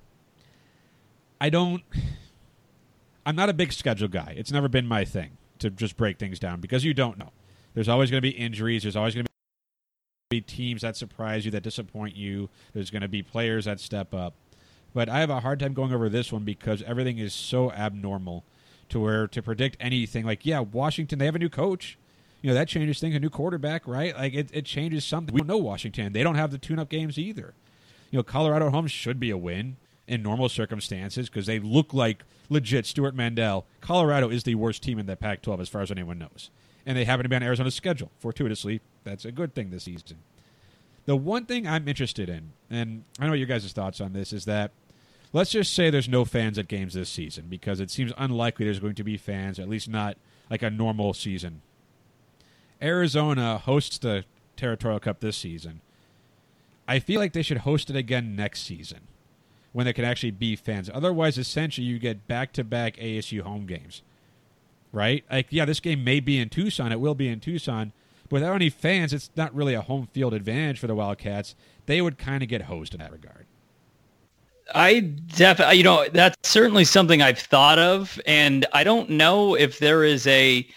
Speaker 3: I don't, I'm not a big schedule guy. It's never been my thing to just break things down because you don't know. There's always going to be injuries. There's always going to be teams that surprise you, that disappoint you. There's going to be players that step up. But I have a hard time going over this one because everything is so abnormal to where to predict anything. Like, yeah, Washington, they have a new coach. You know, that changes things, a new quarterback, right? Like, it, it changes something. We don't know Washington. They don't have the tune-up games either. You know, Colorado at home should be a win in normal circumstances because they look like legit Stuart Mandel. Colorado is the worst team in the Pac twelve as far as anyone knows. And they happen to be on Arizona's schedule. Fortuitously, that's a good thing this season. The one thing I'm interested in, and I know what your guys' thoughts on this, is that let's just say there's no fans at games this season because it seems unlikely there's going to be fans, at least not like a normal season. Arizona hosts the Territorial Cup this season. I feel like they should host it again next season when there can actually be fans. Otherwise, essentially, you get back-to-back A S U home games, right? Like, yeah, this game may be in Tucson. It will be in Tucson. But without any fans, it's not really a home field advantage for the Wildcats. They would kind of get hosed in that regard.
Speaker 10: I definitely, you know, that's certainly something I've thought of, and I don't know if there is a,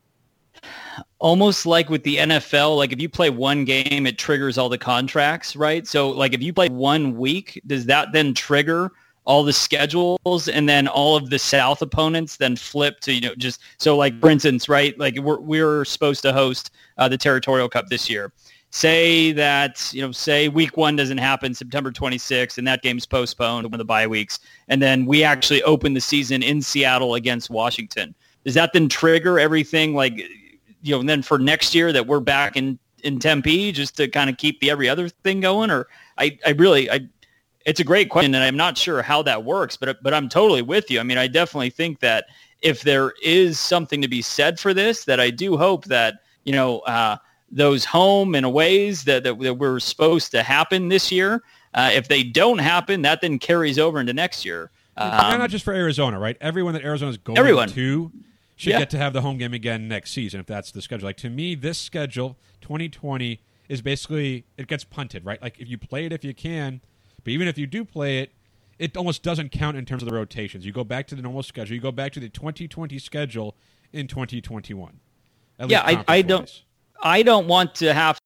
Speaker 10: almost like with the N F L, like if you play one game, it triggers all the contracts, right? So like if you play one week, does that then trigger all the schedules, and then all of the South opponents then flip to, you know, just, so like, for instance, right, like we're, we're supposed to host uh, the Territorial Cup this year. Say that, you know, say week one doesn't happen September twenty-sixth, and that game's postponed to one of the bye weeks, and then we actually open the season in Seattle against Washington. Does that then trigger everything, like, you know, and then for next year that we're back in, in Tempe just to kind of keep the every other thing going? Or I, I really, I, it's a great question, and I'm not sure how that works, but but I'm totally with you. I mean, I definitely think that if there is something to be said for this, that I do hope that, you know, uh, those home and aways that, that, that were supposed to happen this year, uh, if they don't happen, that then carries over into next year. Um,
Speaker 3: not just for Arizona, right? Everyone that Arizona's going
Speaker 10: everyone.
Speaker 3: to should
Speaker 10: yeah.
Speaker 3: get to have the home game again next season if that's the schedule. Like, to me, this schedule, twenty twenty, is basically, it gets punted, right? Like, if you play it if you can, but even if you do play it, it almost doesn't count in terms of the rotations. You go back to the normal schedule. You go back to the twenty twenty schedule in twenty twenty-one.
Speaker 10: Yeah, I, I don't... I don't want to have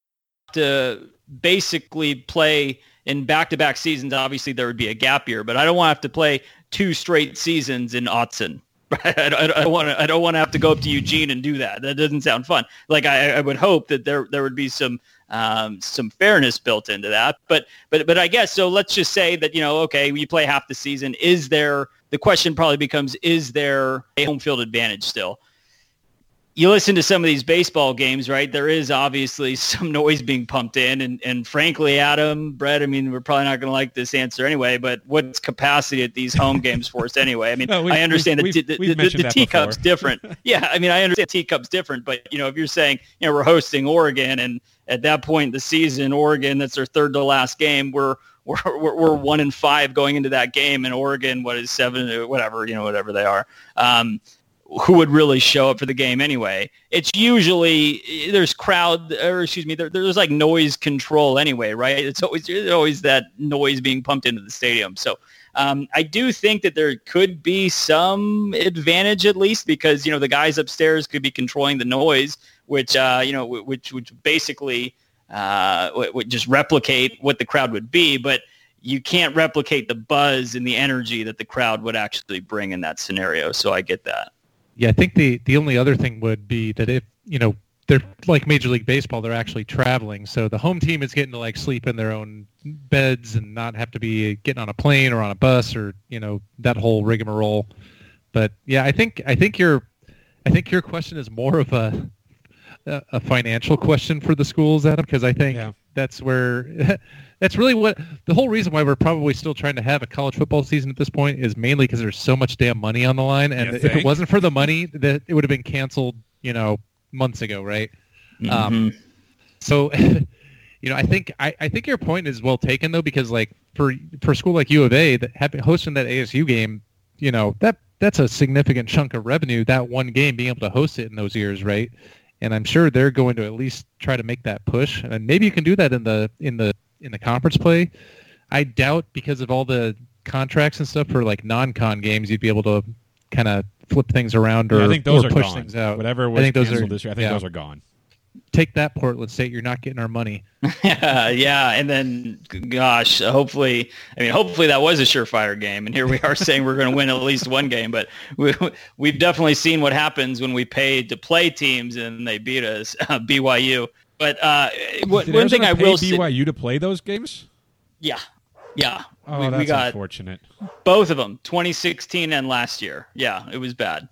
Speaker 10: to basically play in back-to-back seasons. Obviously, there would be a gap year, but I don't want to have to play two straight seasons in Autzen. Right? I, I, I don't want to. I don't want to have to go up to Eugene and do that. That doesn't sound fun. Like I, I would hope that there there would be some um, some fairness built into that. But but but I guess so. Let's just say that, you know, okay, you play half the season. Is there, the question probably becomes, is there a home field advantage still? You listen to some of these baseball games, right? There is obviously some noise being pumped in. And, and frankly, Adam, Brett, I mean, we're probably not going to like this answer anyway, but what's capacity at these home games for us anyway? I mean, no, I understand
Speaker 3: we've,
Speaker 10: that the,
Speaker 3: we've
Speaker 10: the, the, the teacup's different. Yeah, I mean, I understand teacup's different, but, you know, if you're saying, you know, we're hosting Oregon, and at that point in the season, Oregon, that's their third to last game, we're we're we're, we're one and five going into that game, and Oregon, what is seven, whatever, you know, whatever they are. Um, who would really show up for the game anyway? It's usually, there's crowd, or excuse me, there, there's like noise control anyway, right? It's always there's always that noise being pumped into the stadium. So um, I do think that there could be some advantage, at least, because, you know, the guys upstairs could be controlling the noise, which, uh, you know, which which basically uh, would just replicate what the crowd would be. But you can't replicate the buzz and the energy that the crowd would actually bring in that scenario. So I get that.
Speaker 4: Yeah, I think the, the only other thing would be that if, you know, they're like Major League Baseball, they're actually traveling. So the home team is getting to like sleep in their own beds and not have to be getting on a plane or on a bus or, you know, that whole rigmarole. But yeah, I think I think your I think your question is more of a a financial question for the schools, Adam, because I think yeah. that's where that's really what the whole reason why we're probably still trying to have a college football season at this point is mainly because there's so much damn money on the line, and if it wasn't for the money, that it would have been canceled, you know, months ago, right? Mm-hmm. Um, so, you know, I think I, I think your point is well taken though, because like for for a school like U of A that having hosting that A S U game, you know, that that's a significant chunk of revenue, that one game, being able to host it in those years, right? And I'm sure they're going to at least try to make that push, and maybe you can do that in the in the in the conference play. I doubt, because of all the contracts and stuff for like non-con games, you'd be able to kind of flip things around or,
Speaker 3: yeah, I think those
Speaker 4: or
Speaker 3: are
Speaker 4: push
Speaker 3: gone.
Speaker 4: things out.
Speaker 3: Whatever was
Speaker 4: I think those
Speaker 3: canceled
Speaker 4: are,
Speaker 3: this year, I think
Speaker 4: yeah.
Speaker 3: those are gone.
Speaker 4: Take that, Portland State. You're not getting our money.
Speaker 10: yeah, yeah, and then, gosh, hopefully, I mean, hopefully that was a surefire game, and here we are saying we're going to win at least one game, but we, we've definitely seen what happens when we pay to play teams and they beat us, uh, B Y U. But uh, what, one thing I will
Speaker 3: say, B Y U to play those games?
Speaker 10: Yeah, yeah.
Speaker 3: Oh,
Speaker 10: we,
Speaker 3: that's
Speaker 10: we got
Speaker 3: unfortunate.
Speaker 10: Both of them, twenty sixteen and last year. Yeah, it was bad.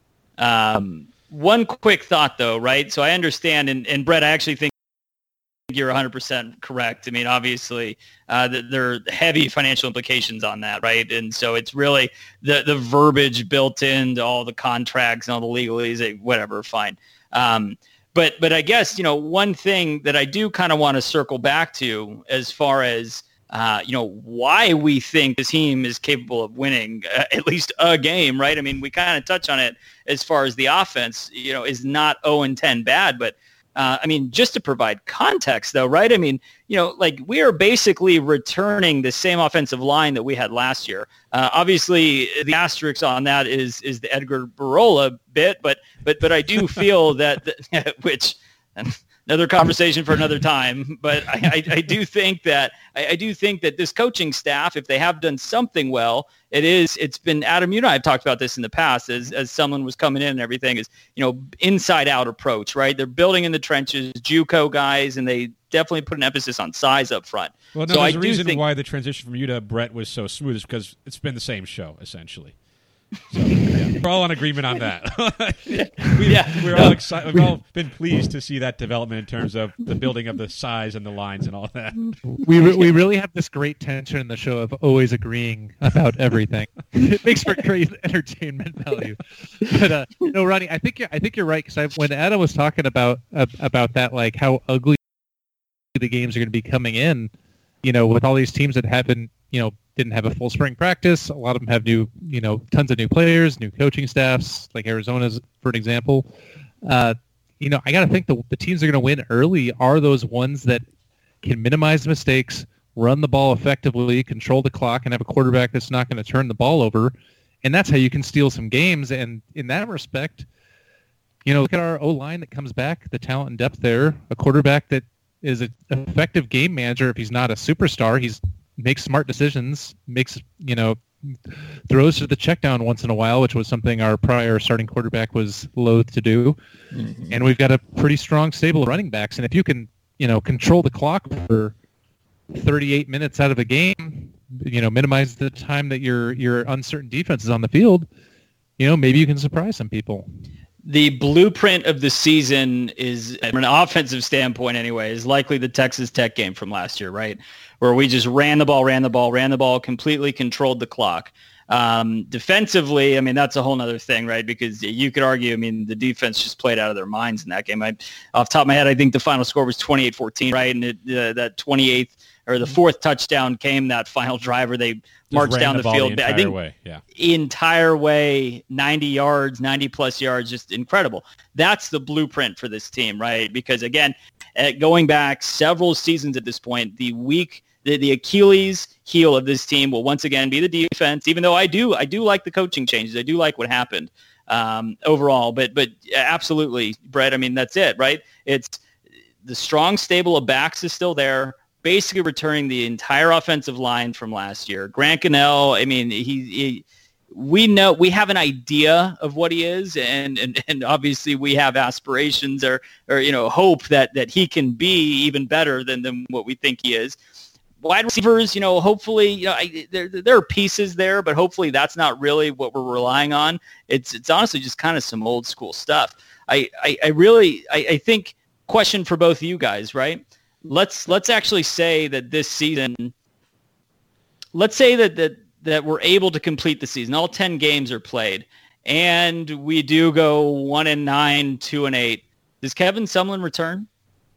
Speaker 10: Um. One quick thought, though, right? So I understand, and, and Brett, I actually think think you're one hundred percent correct. I mean, obviously, uh, th- there are heavy financial implications on that, right? And so it's really the the verbiage built into all the contracts and all the legalese, whatever, fine. Um, but but I guess, you know, one thing that I do kind of want to circle back to as far as, uh, you know, why we think this team is capable of winning uh, at least a game, right? I mean, we kind of touch on it as far as the offense, you know, is not oh and ten bad, but Uh, I mean, just to provide context, though, right? I mean, you know, like we are basically returning the same offensive line that we had last year. Uh, obviously, the asterisk on that is is the Edgar Barola bit, but but but I do feel that, the, which another conversation for another time. But I, I, I do think that I, I do think that this coaching staff, if they have done something well, it is it's been Adam. You and I have talked about this in the past as as someone was coming in and everything is, you know, inside out approach, right? They're building in the trenches, JUCO guys, and they definitely put an emphasis on size up front.
Speaker 3: Well, no,
Speaker 10: so
Speaker 3: there's
Speaker 10: I
Speaker 3: a
Speaker 10: do
Speaker 3: reason
Speaker 10: think,
Speaker 3: why the transition from you to Brett was so smooth is because it's been the same show essentially. So, yeah, we're all in agreement on that. we,
Speaker 10: yeah,
Speaker 3: we're all excited. We've all been pleased to see that development in terms of the building of the size and the lines and all that.
Speaker 4: We re- we really have this great tension in the show of always agreeing about everything. It makes for great entertainment value. But uh, no, Ronnie, I think you're, I think you're right because when Adam was talking about uh, about that, like how ugly the games are going to be coming in, you know, with all these teams that haven't, you know, didn't have a full spring practice. A lot of them have new, you know, tons of new players, new coaching staffs, like Arizona's, for an example. Uh, you know, I got to think the, the teams that are going to win early are those ones that can minimize mistakes, run the ball effectively, control the clock, and have a quarterback that's not going to turn the ball over. And that's how you can steal some games. And in that respect, you know, look at our O-line that comes back, the talent and depth there, a quarterback that is an effective game manager. If he's not a superstar, he's makes smart decisions, makes, you know, throws to the check down once in a while, which was something our prior starting quarterback was loath to do. Mm-hmm. And we've got a pretty strong stable of running backs. And if you can, you know, control the clock for thirty-eight minutes out of a game, you know, minimize the time that your your uncertain defense is on the field, you know, maybe you can surprise some people.
Speaker 10: The blueprint of the season is, from an offensive standpoint anyway, is likely the Texas Tech game from last year, right? Where we just ran the ball, ran the ball, ran the ball, completely controlled the clock. Um, defensively, I mean, that's a whole other thing, right? Because you could argue, I mean, the defense just played out of their minds in that game. I, off the top of my head, I think the final score was twenty-eight fourteen, right? And it, uh, that twenty-eighth or the fourth touchdown came that final drive where they just marched down the, the field.
Speaker 3: The
Speaker 10: I think
Speaker 3: way. Yeah.
Speaker 10: entire way, ninety yards, ninety plus yards, just incredible. That's the blueprint for this team, right? Because again, uh, going back several seasons at this point, the weak, the, the Achilles heel of this team will once again be the defense. Even though I do, I do like the coaching changes. I do like what happened um, overall. But but absolutely, Brett. I mean, that's it, right? It's the strong stable of backs is still there. Basically returning the entire offensive line from last year. Grant Gunnell, I mean, he, he we know we have an idea of what he is, and and, and obviously we have aspirations or or you know hope that that he can be even better than than what we think he is. Wide receivers, you know, hopefully, you know, I, there there are pieces there, but hopefully that's not really what we're relying on. It's it's honestly just kind of some old school stuff. I I, I really I, I think question for both of you guys, right? Let's let's actually say that this season, let's say that, that that we're able to complete the season. All ten games are played, and we do go one and nine, two and eight. Does Kevin Sumlin return?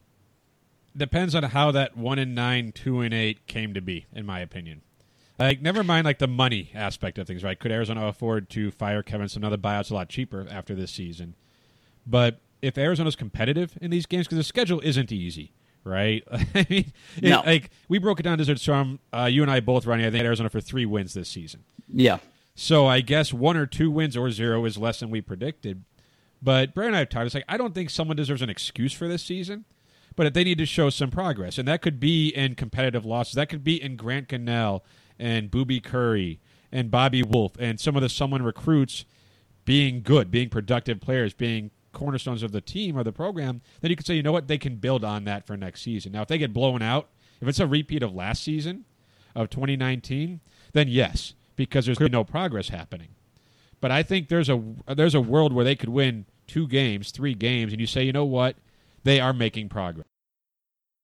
Speaker 3: Depends on how that one and nine, two and eight came to be, in my opinion. Like, never mind like the money aspect of things, right? Could Arizona afford to fire Kevin Sumlin? Another buyout's a lot cheaper after this season. But if Arizona's competitive in these games, because the schedule isn't easy. Right? I mean, it,
Speaker 10: no.
Speaker 3: like we broke it down, Desert Storm. Uh, you and I both running, I think, Arizona for three wins this season.
Speaker 10: Yeah.
Speaker 3: So I guess one or two wins or zero is less than we predicted. But Brad and I have talked. It's like I don't think someone deserves an excuse for this season, but they need to show some progress, and that could be in competitive losses. That could be in Grant Gunnell and Booby Curry and Bobby Wolf and some of the someone recruits being good, being productive players, being cornerstones of the team or the program, then you could say, you know what, they can build on that for next season. Now, if they get blown out, if it's a repeat of last season, of twenty nineteen, then yes, because there's no progress happening. But I think there's a there's a world where they could win two games, three games, and you say, you know what, they are making progress.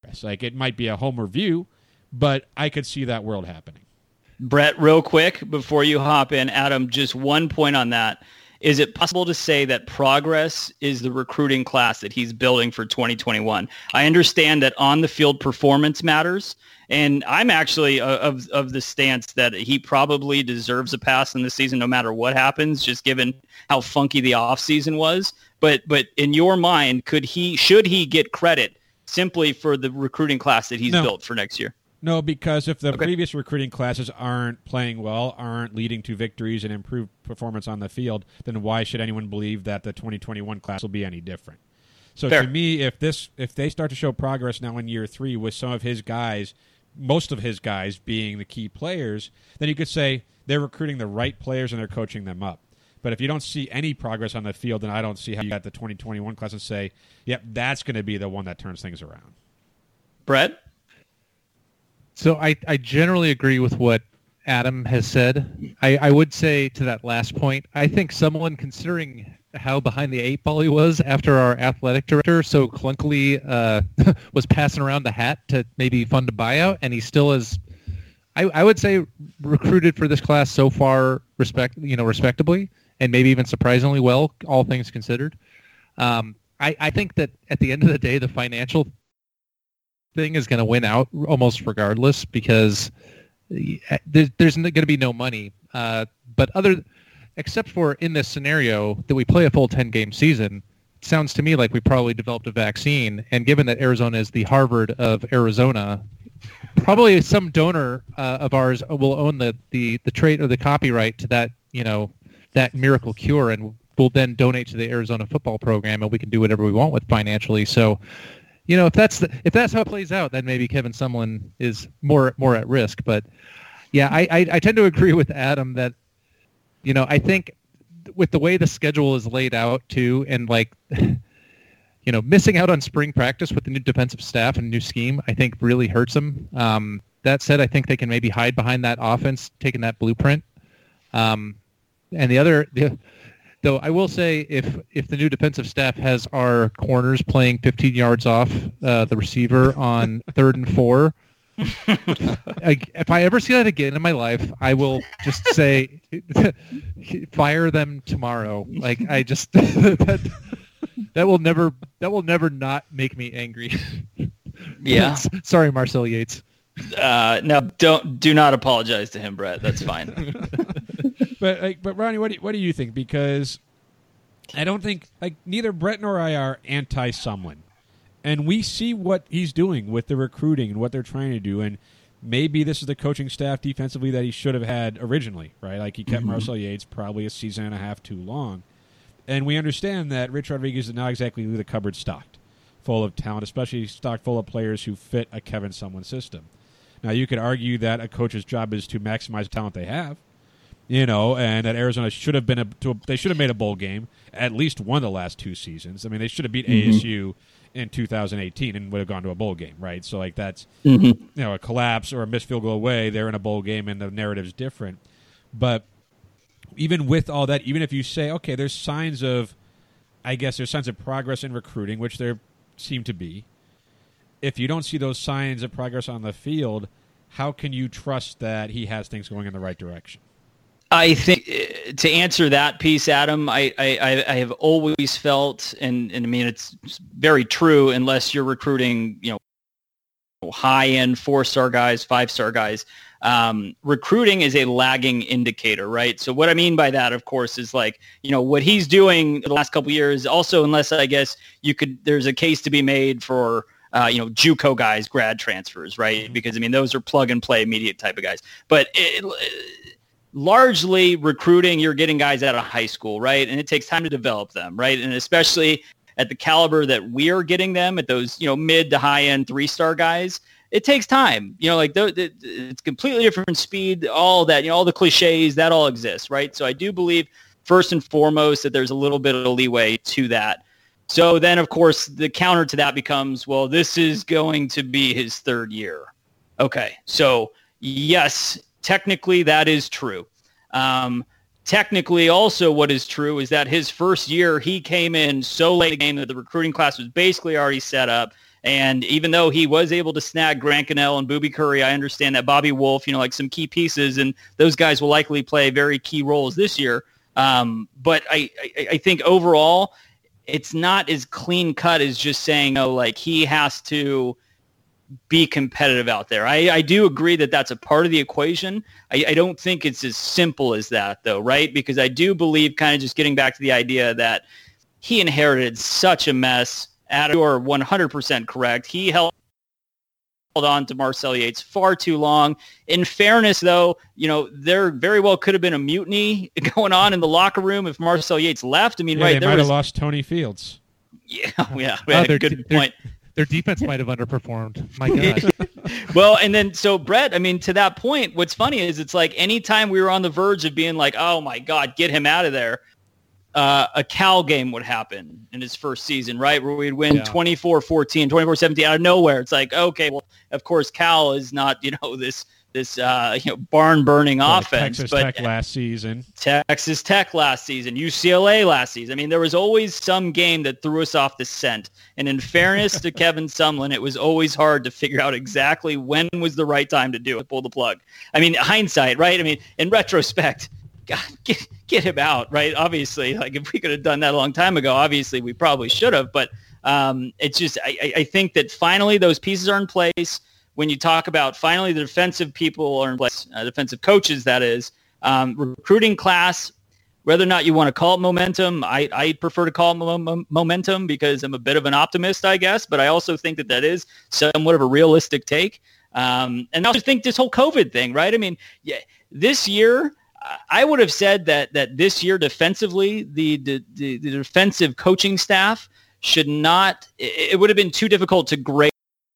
Speaker 3: Like, it might be a homer view, but I could see that world happening.
Speaker 10: Brett, real quick, before you hop in, Adam, just one point on that. Is it possible to say that progress is the recruiting class that he's building for twenty twenty-one? I understand that on-the-field performance matters, and I'm actually of of the stance that he probably deserves a pass in the season no matter what happens, just given how funky the offseason was. But but in your mind, could he should he get credit simply for the recruiting class that he's
Speaker 3: No.
Speaker 10: built for next year?
Speaker 3: No, because if the
Speaker 10: Okay.
Speaker 3: previous recruiting classes aren't playing well, aren't leading to victories and improved performance on the field, then why should anyone believe that the twenty twenty-one class will be any different? So
Speaker 10: Fair.
Speaker 3: to me, if this if they start to show progress now in year three with some of his guys, most of his guys being the key players, then you could say they're recruiting the right players and they're coaching them up. But if you don't see any progress on the field, then I don't see how you got the twenty twenty-one class and say, yep, that's going to be the one that turns things around.
Speaker 10: Brett?
Speaker 4: So I, I generally agree with what Adam has said. I, I would say to that last point, I think someone considering how behind the eight ball he was after our athletic director so clunkily uh, was passing around the hat to maybe fund a buyout, and he still is, I, I would say, recruited for this class so far respect you know respectably, and maybe even surprisingly well, all things considered. Um, I, I think that at the end of the day, the financial thing is going to win out almost regardless, because there's, there's going to be no money. Uh, but other, except for in this scenario that we play a full ten game season, it sounds to me like we probably developed a vaccine. And given that Arizona is the Harvard of Arizona, probably some donor uh, of ours will own the, the, the trait or the copyright to that, you know, that miracle cure, and we'll then donate to the Arizona football program, and we can do whatever we want with financially. So, you know, if that's the, if that's how it plays out, then maybe Kevin Sumlin is more more at risk. But yeah, I, I, I tend to agree with Adam that, you know, I think with the way the schedule is laid out too, and like, you know, missing out on spring practice with the new defensive staff and new scheme, I think really hurts them. Um, that said, I think they can maybe hide behind that offense, taking that blueprint. Um, and the other, the, Though I will say, if if the new defensive staff has our corners playing fifteen yards off uh, the receiver on third and four, I, if I ever see that again in my life, I will just say, fire them tomorrow. Like I just that, that will never that will never not make me angry.
Speaker 10: Yeah.
Speaker 4: Sorry, Marcel Yates.
Speaker 10: Uh, no, don't do not apologize to him, Brett. That's fine.
Speaker 3: But like, but Ronnie, what do you, what do you think? Because I don't think like neither Brett nor I are anti Sumlin, and we see what he's doing with the recruiting and what they're trying to do, and maybe this is the coaching staff defensively that he should have had originally, right? Like he kept mm-hmm. Marcel Yates probably a season and a half too long, and we understand that Rich Rodriguez is not exactly the cupboard stocked full of talent, especially stocked full of players who fit a Kevin Sumlin system. Now you could argue that a coach's job is to maximize the talent they have. You know, and that Arizona should have been a, to a they should have made a bowl game at least one of the last two seasons. I mean, they should have beat mm-hmm. A S U in two thousand eighteen and would have gone to a bowl game, right? So, like that's mm-hmm. you know a collapse or a missed field goal away. They're in a bowl game, and the narrative's different. But even with all that, even if you say, okay, there's signs of, I guess there's signs of progress in recruiting, which there seem to be. If you don't see those signs of progress on the field, how can you trust that he has things going in the right direction?
Speaker 10: I think uh, to answer that piece, Adam, I, I, I have always felt, and, and I mean, it's very true, unless you're recruiting, you know, high-end four-star guys, five-star guys, um, recruiting is a lagging indicator, right? So what I mean by that, of course, is like, you know, what he's doing the last couple of years, also, unless I guess you could, there's a case to be made for, Uh, you know, JUCO guys, grad transfers, right? Because, I mean, those are plug-and-play immediate type of guys. But it, it, largely recruiting, you're getting guys out of high school, right? And it takes time to develop them, right? And especially at the caliber that we're getting them, at those, you know, mid to high-end three-star guys, it takes time. You know, like the, it's completely different speed, all that, you know, all the cliches, that all exists, right? So I do believe, first and foremost, that there's a little bit of leeway to that. So then, of course, the counter to that becomes, well, this is going to be his third year. Okay, so yes, technically that is true. Um, technically also what is true is that his first year, he came in so late in the game that the recruiting class was basically already set up, And even though he was able to snag Grant Gunnell and Booby Curry, I understand that Bobby Wolf, you know, like some key pieces, and those guys will likely play very key roles this year. Um, but I, I, I think overall, it's not as clean cut as just saying, oh, like he has to be competitive out there. I, I do agree that that's a part of the equation. I, I don't think it's as simple as that, though, right? Because I do believe, kind of just getting back to the idea that he inherited such a mess. Adam, you are one hundred percent correct. He held on to Marcel Yates far too long. In fairness, though, you know, there very well could have been a mutiny going on in the locker room if Marcel Yates left. I mean,
Speaker 3: yeah,
Speaker 10: right
Speaker 3: they
Speaker 10: there
Speaker 3: might
Speaker 10: was...
Speaker 3: have lost Tony Fields.
Speaker 10: Yeah, yeah,
Speaker 4: Oh,
Speaker 10: good
Speaker 4: their,
Speaker 10: point.
Speaker 4: Their, their defense might have underperformed. My God.
Speaker 10: Well, and then so Brett, I mean, to that point, what's funny is it's like anytime we were on the verge of being like, oh my God, get him out of there. Uh, a Cal game would happen in his first season, right? Where we'd win
Speaker 4: Yeah.
Speaker 10: twenty-four fourteen, twenty-four seventeen out of nowhere. It's like, okay, well, of course, Cal is not, you know, this, this, uh, you know, barn burning
Speaker 3: Like
Speaker 10: offense,
Speaker 3: Texas
Speaker 10: but
Speaker 3: Tech last season.
Speaker 10: Texas Tech last season, U C L A last season. I mean, there was always some game that threw us off the scent. And in fairness to Kevin Sumlin, it was always hard to figure out exactly when was the right time to do it, pull the plug. I mean, hindsight, right? I mean, in retrospect, God, get get him out, right? Obviously, like if we could have done that a long time ago, obviously we probably should have. But um, it's just, I, I think that finally those pieces are in place. When you talk about finally the defensive people are in place, uh, defensive coaches, that is, um, recruiting class, whether or not you want to call it momentum, I, I prefer to call it mo- mo- momentum because I'm a bit of an optimist, I guess. But I also think that that is somewhat of a realistic take. Um, and I also think this whole COVID thing, right? I mean, yeah, this year, I would have said that that this year defensively, the, the, the, the defensive coaching staff should not, it, it would have been too difficult to grade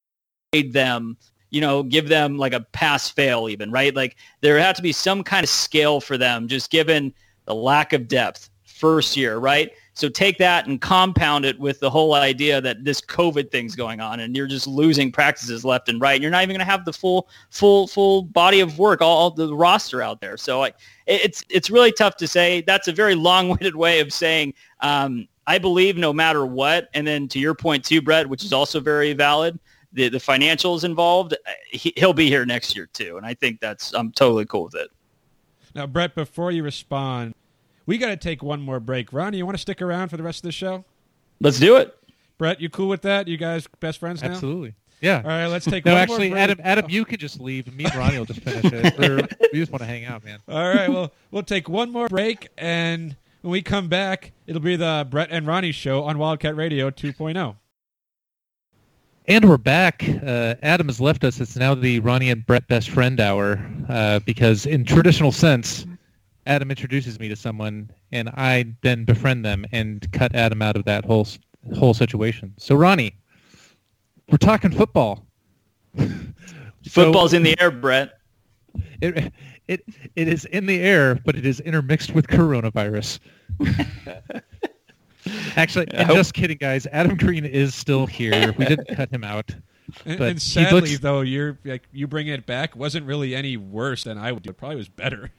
Speaker 10: them, you know, give them like a pass fail even, right? Like there had to be some kind of scale for them just given the lack of depth first year, right? So take that and compound it with the whole idea that this COVID thing's going on and you're just losing practices left and right. And you're not even going to have the full, full, full body of work, all, all the roster out there. So like, it's it's really tough to say. That's a very long-winded way of saying um, I believe no matter what. And then to your point too, Brett, which is also very valid, the, the financials involved, he, he'll be here next year too. And I think that's, I'm totally cool with it.
Speaker 3: Now, Brett, before you respond, we got to take one more break. Ronnie, you want to stick around for the rest of the show?
Speaker 10: Let's do it.
Speaker 3: Brett, you cool with that? You guys best friends now?
Speaker 4: Absolutely. Yeah.
Speaker 3: All right, let's take
Speaker 4: no,
Speaker 3: one
Speaker 4: actually,
Speaker 3: more break.
Speaker 4: Adam, Adam, you can just leave. and Me and Ronnie will just finish it. We're, we just want to hang out, man.
Speaker 3: All right, well, we'll take one more break, and when we come back, it'll be the Brett and Ronnie show on Wildcat Radio two point oh.
Speaker 4: And we're back. Uh, Adam has left us. It's now the Ronnie and Brett Best Friend Hour uh, because in traditional sense, Adam introduces me to someone, and I then befriend them and cut Adam out of that whole whole situation. So, Ronnie, we're talking football.
Speaker 10: Football's
Speaker 4: so,
Speaker 10: in the air, Brett.
Speaker 4: It, it, it is in the air, but it is intermixed with coronavirus. Actually, and just kidding, guys. Adam Green is still here. We didn't cut him out.
Speaker 3: And,
Speaker 4: but
Speaker 3: and sadly,
Speaker 4: looks,
Speaker 3: though, you're like you bring it back wasn't really any worse than I would do. It probably was better.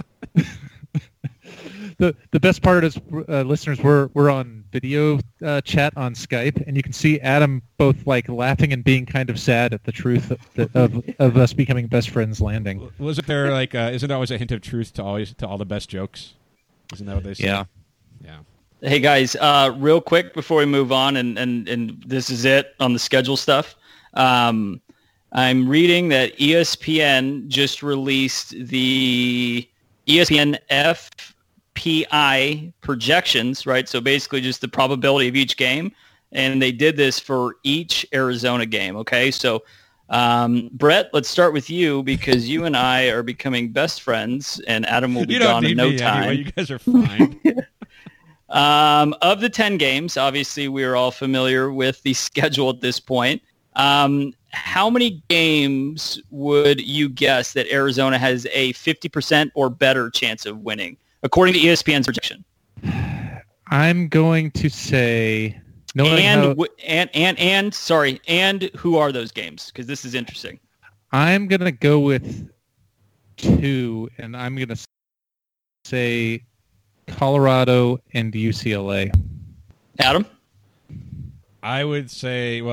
Speaker 4: the the best part is, uh, listeners, we're we're on video uh, chat on Skype, and you can see Adam both like laughing and being kind of sad at the truth of of, of us becoming best friends landing.
Speaker 3: Wasn't there like uh, isn't there always a hint of truth to always to all the best jokes? Isn't that what they say?
Speaker 4: Yeah.
Speaker 3: Yeah.
Speaker 10: Hey guys, uh, real quick before we move on, and, and, and this is it on the schedule stuff. Um, I'm reading that E S P N just released the E S P N F P I projections, right? So basically just the probability of each game. And they did this for each Arizona game, okay? So, um, Brett, let's start with you because you and I are becoming best friends, and Adam will be
Speaker 3: you don't
Speaker 10: gone
Speaker 3: need
Speaker 10: in no
Speaker 3: me
Speaker 10: time.
Speaker 3: Anyway. You guys are fine.
Speaker 10: Um, of the ten games, obviously we are all familiar with the schedule at this point. Um, how many games would you guess that Arizona has a fifty percent or better chance of winning, according to E S P N's projection?
Speaker 4: I'm going to say... Knowing
Speaker 10: and,
Speaker 4: how,
Speaker 10: w- and, and, and, sorry, and who are those games? Because this is interesting.
Speaker 4: I'm going to go with two, and I'm going to say... Colorado and U C L A.
Speaker 10: Adam?
Speaker 3: I would say, well,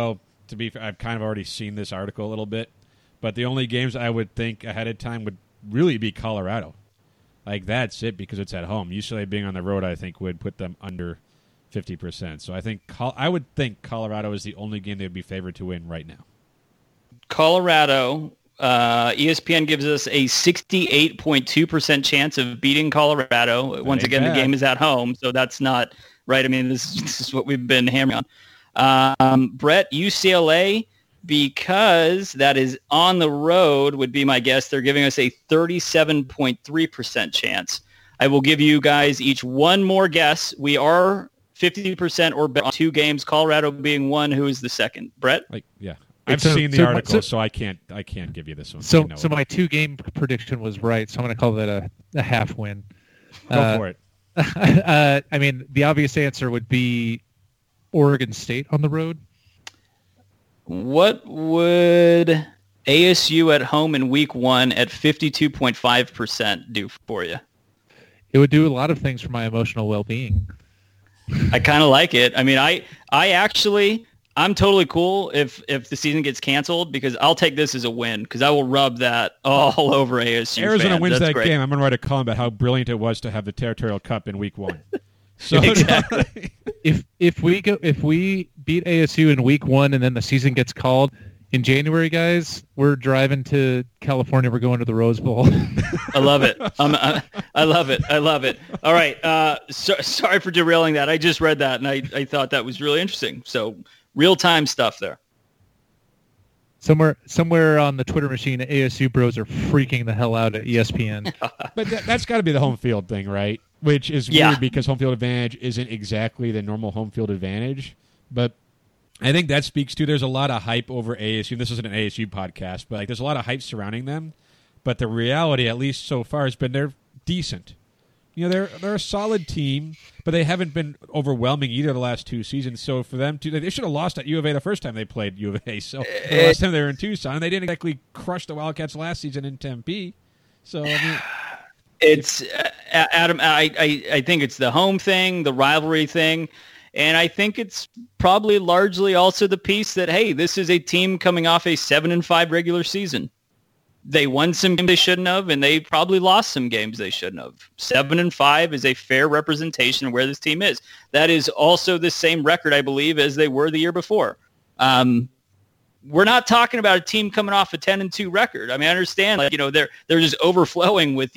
Speaker 3: to be fair, I've kind of already seen this article a little bit, but the only games I would think ahead of time would really be Colorado. Like, that's it because it's at home. U C L A being on the road, I think, would put them under fifty percent. So I think Col- I would think Colorado is the only game they would be favored to win right now.
Speaker 10: Colorado, uh, E S P N gives us a sixty-eight point two percent chance of beating Colorado. That Once again, bad. The game is at home, so that's not right. I mean, this, this is what we've been hammering on. Um, Brett, U C L A, because that is on the road, would be my guess. They're giving us a thirty-seven point three percent chance. I will give you guys each one more guess. We are fifty percent or better on two games, Colorado being one. Who is the second? Brett?
Speaker 3: Like, yeah. I've
Speaker 4: so,
Speaker 3: seen the
Speaker 4: so,
Speaker 3: article,
Speaker 4: so,
Speaker 3: so I can't I can't give you this one.
Speaker 4: So
Speaker 3: you know
Speaker 4: so
Speaker 3: it.
Speaker 4: my two-game prediction was right, so I'm going to call that a, a half win.
Speaker 3: Go
Speaker 4: uh,
Speaker 3: for it.
Speaker 4: uh, I mean, the obvious answer would be Oregon State on the road.
Speaker 10: What would A S U at home in week one at fifty-two point five percent do for you?
Speaker 4: It would do a lot of things for my emotional well-being.
Speaker 10: I kind of like it. I mean, I I actually... I'm totally cool if, if the season gets canceled because I'll take this as a win because I will rub that all over A S U
Speaker 3: Arizona
Speaker 10: fans.
Speaker 3: wins
Speaker 10: That's
Speaker 3: that
Speaker 10: great.
Speaker 3: game. I'm going to write a column about how brilliant it was to have the Territorial Cup in week one. So
Speaker 10: exactly.
Speaker 4: if if we go if we beat A S U in week one and then the season gets called in January, guys, we're driving to California. We're going to the Rose Bowl.
Speaker 10: I love it. Um, I, I love it. I love it. All right. Uh, so, sorry for derailing that. I just read that and I, I thought that was really interesting. So. Real-time stuff there.
Speaker 4: Somewhere somewhere on the Twitter machine, A S U bros are freaking the hell out at E S P N.
Speaker 3: But that, that's got to be the home field thing, right? Which is
Speaker 10: yeah.
Speaker 3: weird because home field advantage isn't exactly the normal home field advantage. But I think that speaks to there's a lot of hype over A S U. This isn't an A S U podcast, but like there's a lot of hype surrounding them. But the reality, at least so far, has been they're decent. You know, they're they're a solid team, but they haven't been overwhelming either the last two seasons. So for them to, they should have lost at U of A the first time they played U of A. So the last time they were in Tucson, they didn't exactly crush the Wildcats last season in Tempe. So I mean,
Speaker 10: it's uh, Adam. I, I I think it's the home thing, the rivalry thing, and I think it's probably largely also the piece that hey, this is a team coming off a seven and five regular season. They won some games they shouldn't have, and they probably lost some games they shouldn't have. Seven and five is a fair representation of where this team is. That is also the same record, I believe, as they were the year before. Um, we're not talking about a team coming off a ten and two record. I mean, I understand, like you know, they're they're just overflowing with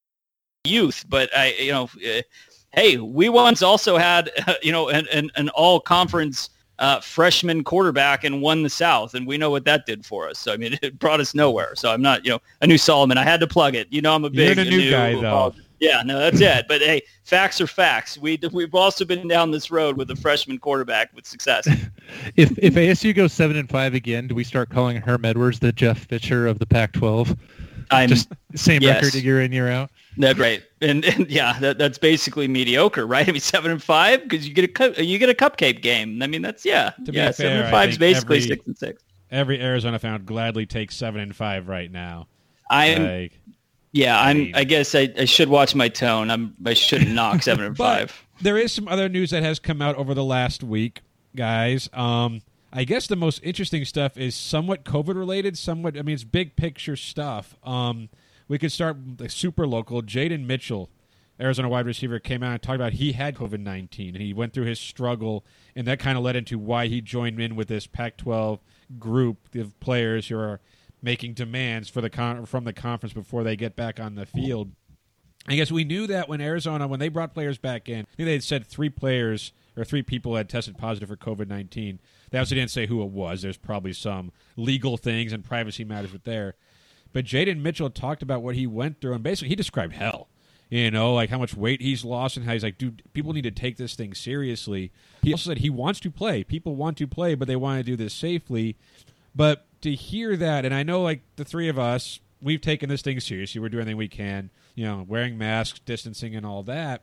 Speaker 10: youth, but I, you know, uh, hey, we once also had, uh, you know, an an, an all conference. Uh, freshman quarterback and won the South, and we know what that did for us. So I mean, it brought us nowhere. So I'm not, you know, a new Solomon. I had to plug it. You know, I'm a big
Speaker 3: You're a new, new guy, though.
Speaker 10: Yeah, no, that's it. But hey, facts are facts. We we've also been down this road with a freshman quarterback with success.
Speaker 4: if if A S U goes seven and five again, do we start calling Herm Edwards the Jeff Fisher of the Pac twelve?
Speaker 10: I'm
Speaker 4: just same
Speaker 10: yes.
Speaker 4: record year in year out.
Speaker 10: That's right, and, and yeah, that, that's basically mediocre, right? I mean, seven and five because you get a cu- you get a cupcake game. I mean, that's yeah,
Speaker 3: to
Speaker 10: yeah.
Speaker 3: Be
Speaker 10: seven
Speaker 3: fair,
Speaker 10: and five is basically
Speaker 3: every,
Speaker 10: six and six.
Speaker 3: Every Arizona fan would gladly take seven and five right now.
Speaker 10: I'm
Speaker 3: like,
Speaker 10: yeah, I'm.
Speaker 3: I, mean,
Speaker 10: I guess I, I should watch my tone. I'm. I shouldn't knock seven and five.
Speaker 3: There is some other news that has come out over the last week, guys. Um, I guess the most interesting stuff is somewhat COVID related. Somewhat, I mean, it's big picture stuff. Um. We could start like, super local. Jaden Mitchell, Arizona wide receiver, came out and talked about he had COVID nineteen, and he went through his struggle, and that kind of led into why he joined in with this Pac twelve group of players who are making demands for the con- from the conference before they get back on the field. I guess we knew that when Arizona, when they brought players back in, I think they had said three players or three people had tested positive for COVID nineteen. They obviously didn't say who it was. There's probably some legal things and privacy matters with there. But Jaden Mitchell talked about what he went through, and basically he described hell. You know, like how much weight he's lost and how he's like, dude, people need to take this thing seriously. He also said he wants to play. People want to play, but they want to do this safely. But to hear that, and I know like the three of us, we've taken this thing seriously. We're doing everything we can, you know, wearing masks, distancing, and all that.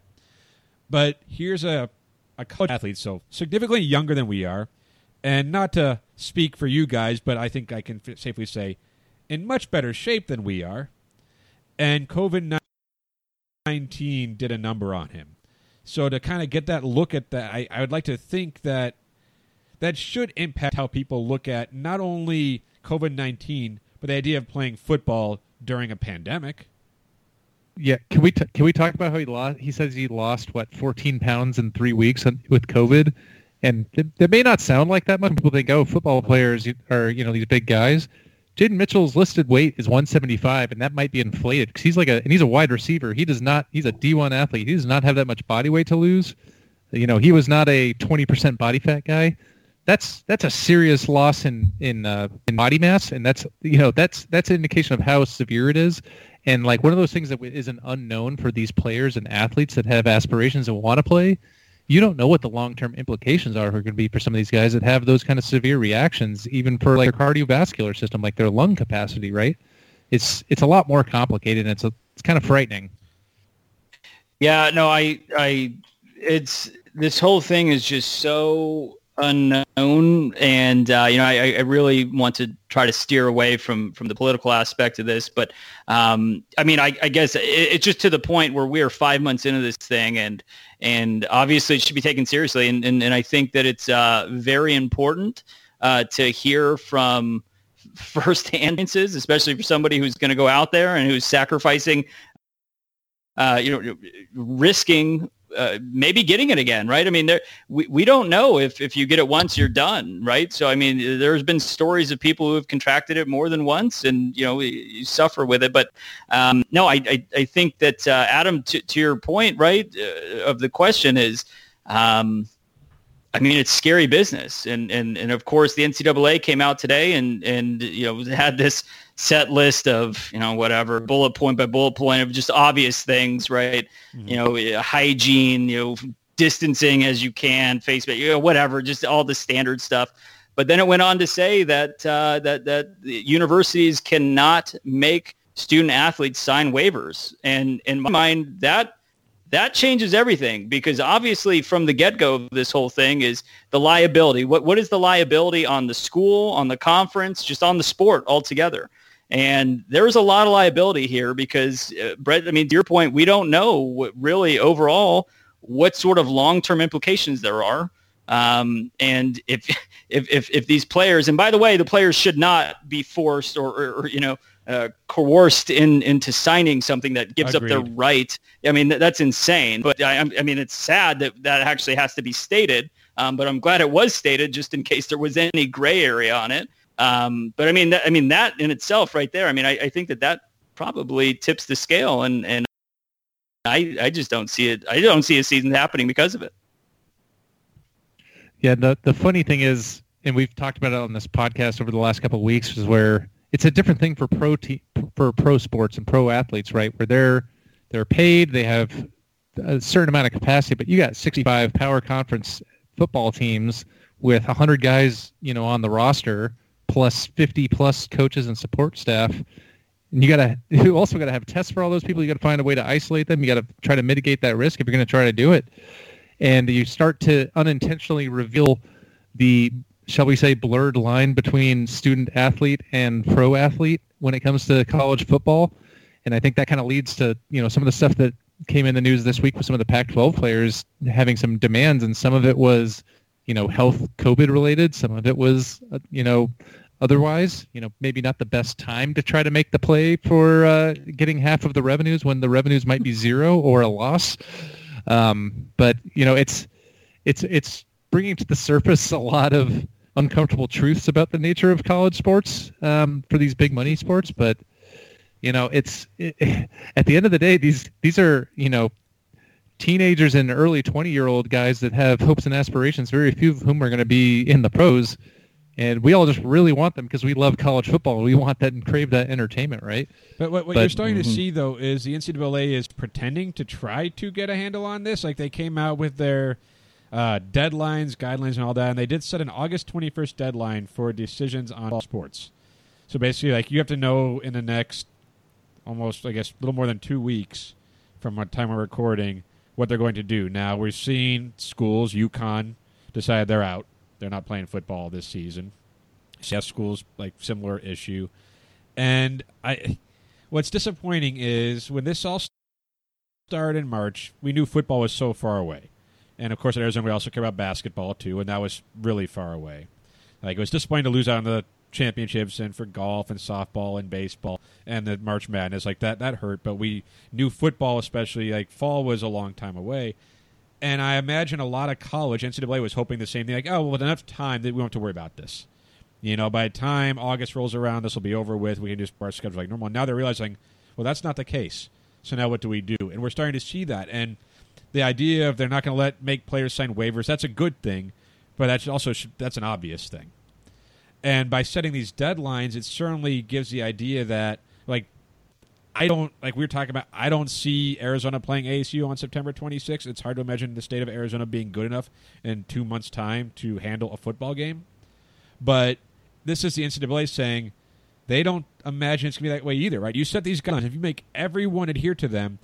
Speaker 3: But here's a, a college athlete, so significantly younger than we are, and not to speak for you guys, but I think I can f- safely say in much better shape than we are, and COVID nineteen did a number on him. So to kind of get that look at that, I, I would like to think that that should impact how people look at not only COVID nineteen, but the idea of playing football during a pandemic.
Speaker 4: Yeah, can we t- can we talk about how he lost? He says he lost what fourteen pounds in three weeks on, with COVID, and it, that may not sound like that much. People think, oh, football players are you know these big guys. Jaden Mitchell's listed weight is one seventy-five, and that might be inflated because he's like a and he's a wide receiver. He does not. He's a D one athlete. He does not have that much body weight to lose. You know, he was not a twenty percent body fat guy. That's that's a serious loss in in uh, in body mass, and that's you know that's that's an indication of how severe it is. And like one of those things that is an unknown for these players and athletes that have aspirations and want to play, you don't know what the long-term implications are going to be for some of these guys that have those kind of severe reactions, even for like their cardiovascular system, like their lung capacity, right? It's it's a lot more complicated, and it's a, it's kind of frightening.
Speaker 10: Yeah, no, I I it's this whole thing is just so unknown, and uh, you know, I, I really want to try to steer away from from the political aspect of this. But um, I mean, I, I guess it, it's just to the point where we are five months into this thing, and and obviously it should be taken seriously. And and, and I think that it's uh, very important uh, to hear from firsthand experiences, especially for somebody who's going to go out there and who's sacrificing, uh, you know, risking. Uh, maybe getting it again, right? I mean, there, we, we don't know if, if you get it once, you're done, right? So, I mean, there's been stories of people who have contracted it more than once and, you know, you, you suffer with it. But um, no, I, I, I think that, uh, Adam, to, to your point, right, uh, of the question is, um, I mean, it's scary business. And, and, and of course, the N C double A came out today and, and, you know, had this set list of, you know, whatever, bullet point by bullet point of just obvious things, right? Mm-hmm. You know, hygiene, you know, distancing as you can, face, you know, whatever, just all the standard stuff. But then it went on to say that, uh, that, that universities cannot make student athletes sign waivers. And in my mind, that, That changes everything, because obviously from the get-go, this whole thing is the liability. What What is the liability on the school, on the conference, just on the sport altogether? And there's a lot of liability here because, uh, Brett, I mean, to your point, we don't know what really overall what sort of long-term implications there are. Um, and if, if if if these players, and by the way, the players should not be forced or, or, or you know, Uh, coerced in into signing something that gives Agreed. Up their right. I mean, th- that's insane. But I, I mean, it's sad that that actually has to be stated. Um, but I'm glad it was stated, just in case there was any gray area on it. Um, but I mean, that, I mean that in itself, right there. I mean, I, I think that that probably tips the scale, and and I I just don't see it. I don't see a season happening because of it.
Speaker 4: Yeah. The the funny thing is, and we've talked about it on this podcast over the last couple of weeks, is where it's a different thing for pro te- for pro sports and pro athletes, right? Where they're they're paid, they have a certain amount of capacity, but you got sixty-five power conference football teams with one hundred guys, you know, on the roster, plus fifty plus coaches and support staff, and you gotta you also got to have tests for all those people. You got to find a way to isolate them. You got to try to mitigate that risk if you're going to try to do it, and you start to unintentionally reveal the, shall we say, blurred line between student athlete and pro athlete when it comes to college football. And I think that kind of leads to, you know, some of the stuff that came in the news this week with some of the Pac twelve players having some demands. And some of it was, you know, health COVID related. Some of it was, uh, you know, otherwise, you know, maybe not the best time to try to make the play for uh, getting half of the revenues when the revenues might be zero or a loss. Um, but, you know, it's, it's, it's bringing to the surface a lot of uncomfortable truths about the nature of college sports um, for these big money sports. But, you know, it's it, at the end of the day, these these are, you know, teenagers and early twenty-year-old guys that have hopes and aspirations, very few of whom are going to be in the pros. And we all just really want them because we love college football. We want that and crave that entertainment, right?
Speaker 3: But what, what but, you're starting mm-hmm. to see, though, is the N C double A is pretending to try to get a handle on this. Like, they came out with their Uh, deadlines, guidelines, and all that, and they did set an August twenty-first deadline for decisions on all sports. So basically, like, you have to know in the next almost, I guess, a little more than two weeks from what time we're recording what they're going to do. Now, we're seeing schools, UConn, decide they're out. They're not playing football this season. C S schools, like, similar issue. And I, what's disappointing is when this all started in March, we knew football was so far away. And, of course, at Arizona, we also care about basketball, too, and that was really far away. Like, it was disappointing to lose out on the championships and for golf and softball and baseball and the March Madness. Like, that, that hurt, but we knew football, especially, like, fall was a long time away. And I imagine a lot of college, N C double A was hoping the same thing, like, oh, well, with enough time that we won't have to worry about this. You know, by the time August rolls around, this will be over with. We can just our schedule like normal. Now they're realizing, well, that's not the case. So now what do we do? And we're starting to see that. And the idea of they're not going to let make players sign waivers, that's a good thing, but that's also that's an obvious thing. And by setting these deadlines, it certainly gives the idea that, like, I don't, like we were talking about, I don't see Arizona playing A S U on September twenty-sixth. It's hard to imagine the state of Arizona being good enough in two months' time to handle a football game. But this is the N C double A saying they don't imagine it's going to be that way either, right? You set these guidelines. If you make everyone adhere to them,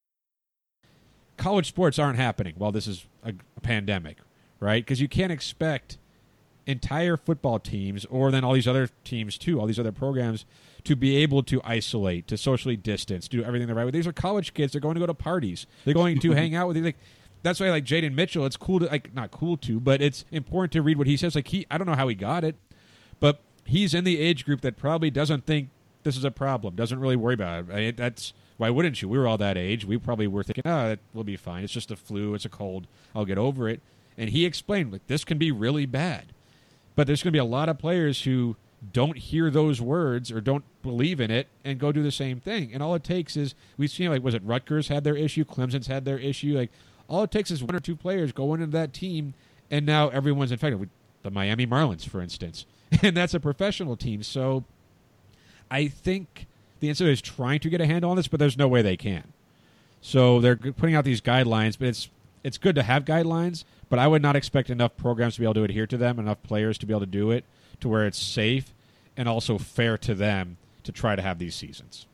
Speaker 3: college sports aren't happening while this is a, a pandemic, right? Because you can't expect entire football teams, or then all these other teams too, all these other programs, to be able to isolate, to socially distance, do everything the right way. These are college kids. They're going to go to parties. They're going to hang out with you. Like, that's why, like, Jaden Mitchell, it's cool to, like, not cool to, but it's important to read what he says. Like, he, I don't know how he got it, but he's in the age group that probably doesn't think this is a problem, doesn't really worry about it. I mean, that's, why wouldn't you? We were all that age. We probably were thinking, oh, it will be fine. It's just a flu. It's a cold. I'll get over it. And he explained, like, this can be really bad. But there's going to be a lot of players who don't hear those words or don't believe in it and go do the same thing. And all it takes is, we've seen, like, was it Rutgers had their issue? Clemson's had their issue. Like, all it takes is one or two players going into that team, and now everyone's infected. The Miami Marlins, for instance. And that's a professional team. So I think the N C double A is trying to get a handle on this, but there's no way they can. So they're putting out these guidelines, but it's it's good to have guidelines, but I would not expect enough programs to be able to adhere to them, enough players to be able to do it, to where it's safe and also fair to them to try to have these seasons.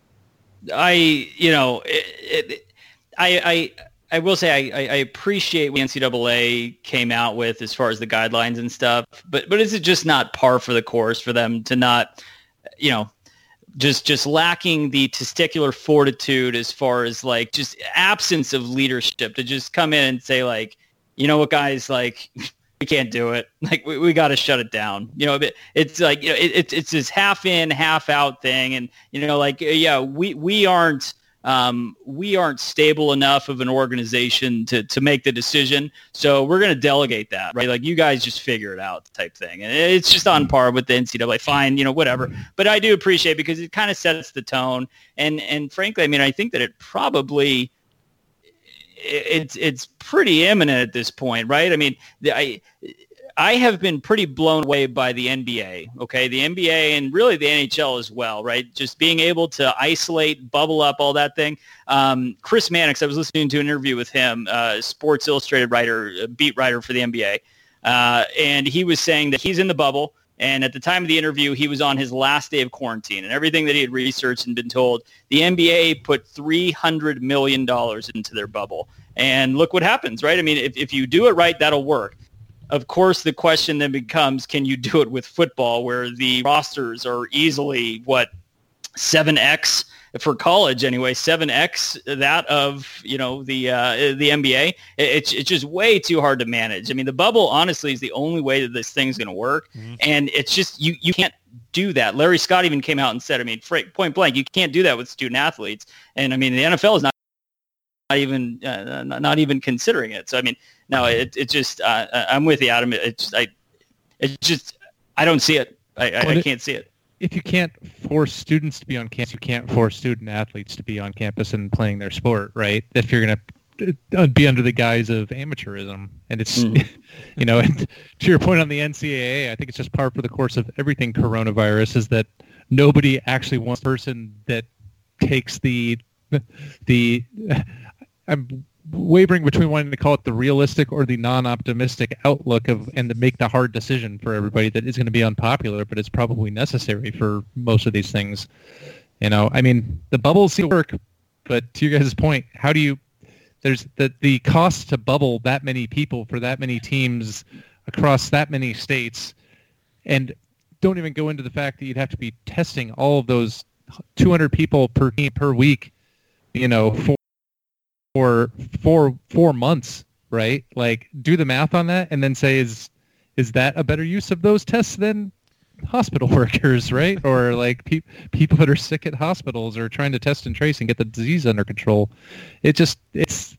Speaker 10: I, you know, it, it, I, I, I will say I, I appreciate what N C double A came out with as far as the guidelines and stuff, but but is it just not par for the course for them to not, you know, just just lacking the testicular fortitude as far as, like, just absence of leadership to just come in and say, like, you know what, guys, like, we can't do it. Like, we, we got to shut it down. You know, it, it's like, you know, it, it's it's this half in, half out thing. And, you know, like, yeah, we, we aren't um, we aren't stable enough of an organization to, to make the decision. So we're going to delegate that, right? Like, you guys just figure it out type thing. And it's just on par with the N C double A. Fine, you know, whatever. But I do appreciate it because it kind of sets the tone. And, and frankly, I mean, I think that it probably, it's it's pretty imminent at this point, right? I mean, I I have been pretty blown away by the N B A, okay? The N B A and really the N H L as well, right? Just being able to isolate, bubble up, all that thing. Um, Chris Mannix, I was listening to an interview with him, uh, Sports Illustrated writer, beat writer for the N B A, uh, and he was saying that he's in the bubble. And at the time of the interview, he was on his last day of quarantine. And everything that he had researched and been told, the N B A put three hundred million dollars into their bubble. And look what happens, right? I mean, if, if you do it right, that'll work. Of course, the question then becomes, can you do it with football where the rosters are easily, what, seven X for college anyway, seven X that of, you know, the uh, the N B A. It's it's just way too hard to manage. I mean, the bubble, honestly, is the only way that this thing's going to work. Mm-hmm. And it's just, you, you can't do that. Larry Scott even came out and said, I mean, point blank, you can't do that with student athletes. And I mean, the N F L is not even uh, not even considering it. So, I mean, no, it it just, uh, I'm with you, Adam. It just, I, it just, I don't see it. I, I, I can't see it.
Speaker 4: If you can't force students to be on campus, you can't force student athletes to be on campus and playing their sport, right? If you're going to be under the guise of amateurism. And it's, mm. you know, and to your point on the N C double A, I think it's just par for the course of everything coronavirus is that nobody actually wants a person that takes the, the, I'm wavering between wanting to call it the realistic or the non-optimistic outlook of, and to make the hard decision for everybody that is going to be unpopular, but it's probably necessary for most of these things. You know, I mean, the bubbles seem to work, but to you guys' point, how do you, there's the, the cost to bubble that many people for that many teams across that many states, and don't even go into the fact that you'd have to be testing all of those two hundred people per team per week, you know, for for four four months right? Like, do the math on that and then say, is is that a better use of those tests than hospital workers, right? Or like pe- people that are sick at hospitals or trying to test and trace and get the disease under control. It just, it's,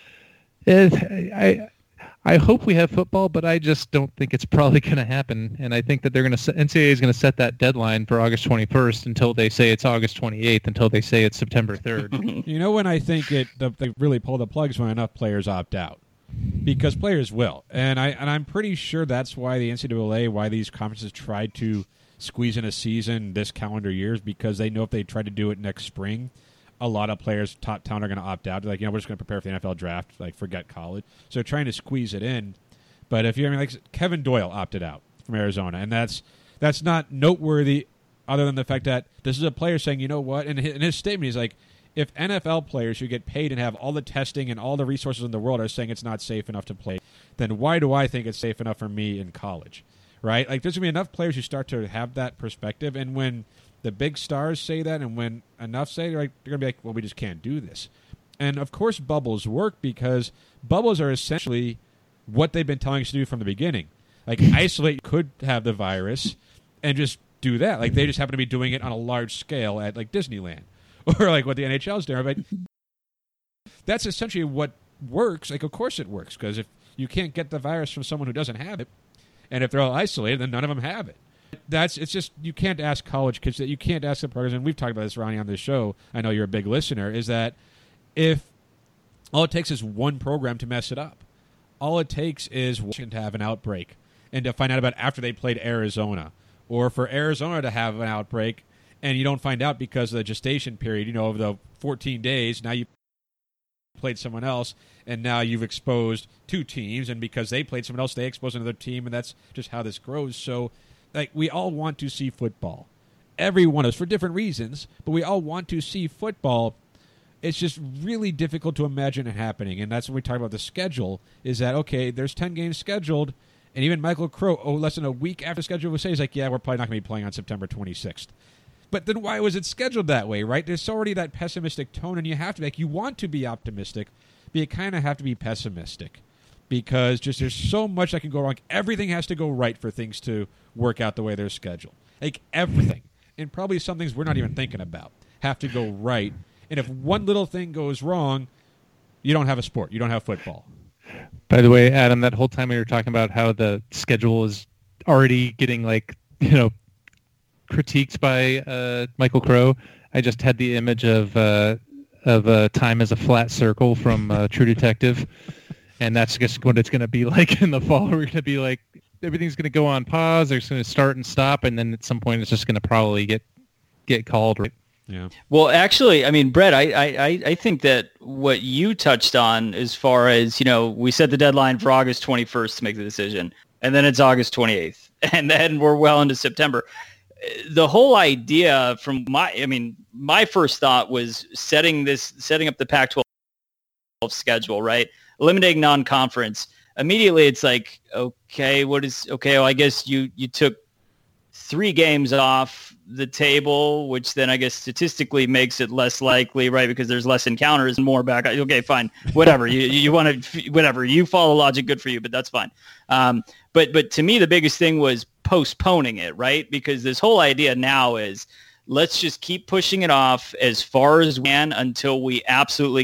Speaker 4: it, I I hope we have football, but I just don't think it's probably going to happen. And I think that they're going to, N C double A is going to set that deadline for August twenty-first until they say it's August twenty-eighth, until they say it's September third.
Speaker 3: You know when I think it, the, they really pull the plugs when enough players opt out. Because players will, and I and I'm pretty sure that's why the N C double A, why these conferences tried to squeeze in a season this calendar year, is because they know if they try to do it next spring, a lot of players top town are going to opt out. They're like, you know, we're just going to prepare for the N F L draft, like forget college. So they're trying to squeeze it in. But if you, I mean, like Kevin Doyle opted out from Arizona, and that's that's not noteworthy, other than the fact that this is a player saying, you know what, in his, in his statement, he's like, if N F L players who get paid and have all the testing and all the resources in the world are saying it's not safe enough to play, then why do I think it's safe enough for me in college, right? Like, there's going to be enough players who start to have that perspective, and when the big stars say that and when enough say, they're, like, they're going to be like, well, we just can't do this. And, of course, bubbles work because bubbles are essentially what they've been telling us to do from the beginning. Like, isolate could have the virus and just do that. Like, they just happen to be doing it on a large scale at, like, Disneyland. Or like what the N H L is doing, but that's essentially what works. Like, of course it works, because if you can't get the virus from someone who doesn't have it, and if they're all isolated, then none of them have it. That's it's just you can't ask college kids that. You can't ask the programs, and we've talked about this, Ronnie, on this show. I know you're a big listener. Is that if all it takes is one program to mess it up, all it takes is Washington to have an outbreak and to find out about it after they played Arizona, or for Arizona to have an outbreak. And you don't find out because of the gestation period, you know, of the fourteen days. Now you played someone else, and now you've exposed two teams. And because they played someone else, they exposed another team, and that's just how this grows. So, like, we all want to see football. Every one of us, for different reasons, but we all want to see football. It's just really difficult to imagine it happening. And that's when we talk about the schedule, is that, okay, there's ten games scheduled, and even Michael Crow, oh, less than a week after the schedule was say, he's like, yeah, we're probably not going to be playing on September twenty-sixth. But then why was it scheduled that way, right? There's already that pessimistic tone, and you have to make, you want to be optimistic, but you kind of have to be pessimistic because just there's so much that can go wrong. Everything has to go right for things to work out the way they're scheduled. Like, everything. And probably some things we're not even thinking about have to go right. And if one little thing goes wrong, you don't have a sport. You don't have football.
Speaker 4: By the way, Adam, that whole time we were talking about how the schedule is already getting, like, you know, critiqued by uh, Michael Crow, I just had the image of uh, of uh, time as a flat circle from uh, True Detective, and that's just what it's going to be like in the fall. We're going to be like, everything's going to go on pause, it's going to start and stop, and then at some point it's just going to probably get get called. Right?
Speaker 3: Yeah.
Speaker 10: Well, actually, I mean, Brett, I, I, I think that what you touched on as far as, you know, we set the deadline for August twenty-first to make the decision, and then it's August twenty-eighth, and then we're well into September. The whole idea from my, I mean, my first thought was setting this, setting up the Pac twelve schedule, right? Eliminating non-conference. Immediately it's like, okay, what is, okay, well, I guess you, you took three games off the table, which then I guess statistically makes it less likely, right? Because there's less encounters and more back. Okay, fine, whatever. you you want to, whatever. You follow logic, good for you, but that's fine. Um, but but to me, the biggest thing was postponing it, right? Because this whole idea now is let's just keep pushing it off as far as we can until we absolutely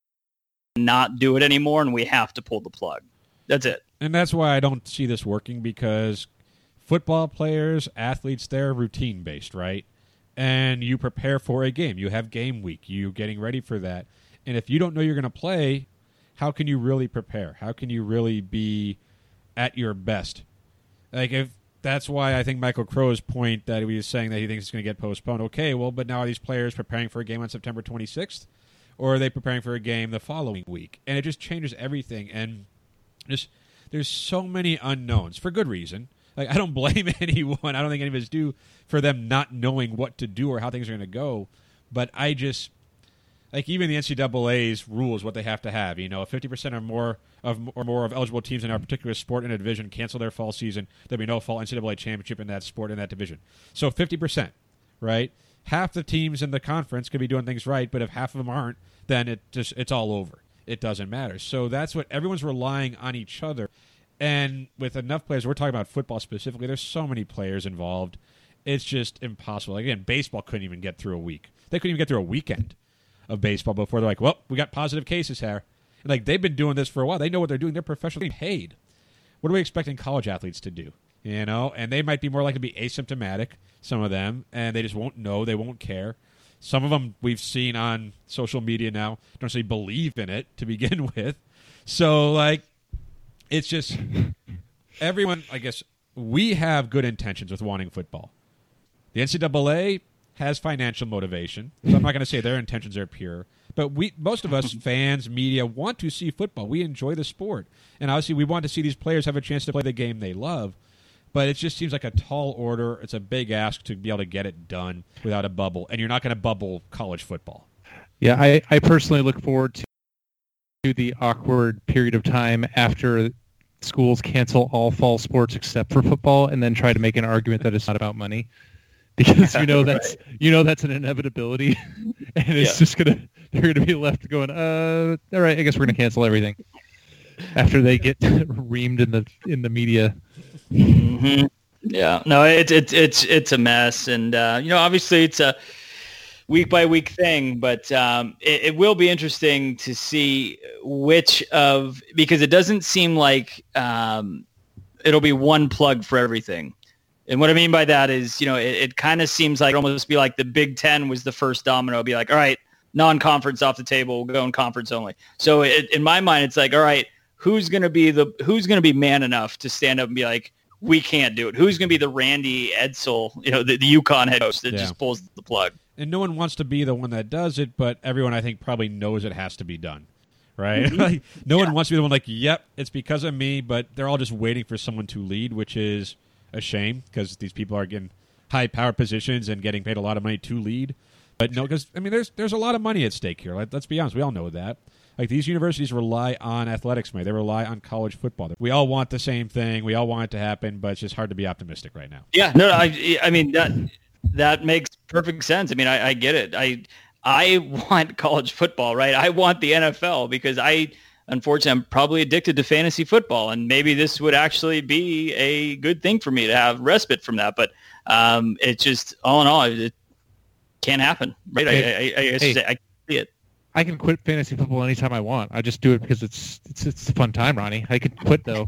Speaker 10: cannot do it anymore, and we have to pull the plug. That's it.
Speaker 3: And that's why I don't see this working, because football players, athletes, they're routine-based, right? And you prepare for a game. You have game week. You're getting ready for that. And if you don't know you're going to play, how can you really prepare? How can you really be at your best? Like, if that's why I think Michael Crow's point that he was saying that he thinks it's going to get postponed. Okay, well, but now are these players preparing for a game on September twenty-sixth? Or are they preparing for a game the following week? And it just changes everything. And just there's so many unknowns, for good reason. Like, I don't blame anyone. I don't think any of us do for them not knowing what to do or how things are going to go. But I just, like, even the N C double A's rules, what they have to have. You know, fifty percent or more of or more of eligible teams in a particular sport in a division cancel their fall season. There'll be no fall N C double A championship in that sport in that division. So fifty percent, right? Half the teams in the conference could be doing things right, but if half of them aren't, then it just it's all over. it doesn't matter. So that's what everyone's relying on each other. And with enough players, we're talking about football specifically, there's so many players involved. It's just impossible. Again, baseball couldn't even get through a week. They couldn't even get through a weekend of baseball before they're like, well, we got positive cases here. And like, they've been doing this for a while. They know what they're doing. They're professionally paid. What are we expecting college athletes to do? You know, and they might be more likely to be asymptomatic, some of them, and they just won't know. They won't care. Some of them we've seen on social media now don't necessarily believe in it to begin with. So, like, it's just everyone, I guess, we have good intentions with wanting football. The N C double A has financial motivation. So I'm not going to say their intentions are pure. But we, most of us, fans, media, want to see football. We enjoy the sport. And obviously we want to see these players have a chance to play the game they love. But it just seems like a tall order. It's a big ask to be able to get it done without a bubble. And you're not going to bubble college football.
Speaker 4: Yeah, I, I personally look forward to, to the awkward period of time after schools cancel all fall sports except for football and then try to make an argument that it's not about money. Because you know that's right. you know that's an inevitability, and it's yeah. just gonna they're gonna be left going, uh, all right, I guess we're gonna cancel everything after they get reamed in the in the media.
Speaker 10: Mm-hmm. Yeah, no, it's it's it's it's a mess, and uh, you know, obviously it's a week by week thing, but um, it, it will be interesting to see which of because it doesn't seem like um, it'll be one plug for everything. And what I mean by that is, you know, it, it kind of seems like almost be like the Big Ten was the first domino. Be like, all right, non-conference off the table. We'll go in conference only. So it, in my mind, it's like, all right, who's going to be the who's going to be man enough to stand up and be like, we can't do it? Who's going to be the Randy Edsall, you know, the, the UConn head coach that yeah. just pulls the plug?
Speaker 3: And no one wants to be the one that does it, but everyone, I think, probably knows it has to be done. Right?
Speaker 10: Mm-hmm.
Speaker 3: like, no
Speaker 10: yeah.
Speaker 3: one wants to be the one like, yep, it's because of me, but they're all just waiting for someone to lead, which is a shame because these people are getting high power positions and getting paid a lot of money to lead. But no, because I mean, there's there's a lot of money at stake here. Let, let's be honest, we all know that. Like these universities rely on athletics money. They rely on college football. We all want the same thing. We all want it to happen, but it's just hard to be optimistic right now.
Speaker 10: Yeah, no, I I mean that that makes perfect sense. I mean, I, I get it. I I want college football, right? I want the N F L because I. Unfortunately, I'm probably addicted to fantasy football, and maybe this would actually be a good thing for me to have respite from that. But um, it's just, all in all, it can't happen. Right? Hey, I, I, I,
Speaker 4: hey,
Speaker 10: say, I can't see it.
Speaker 4: I can quit fantasy football anytime I want. I just do it because it's it's it's a fun time, Ronnie. I could quit, though.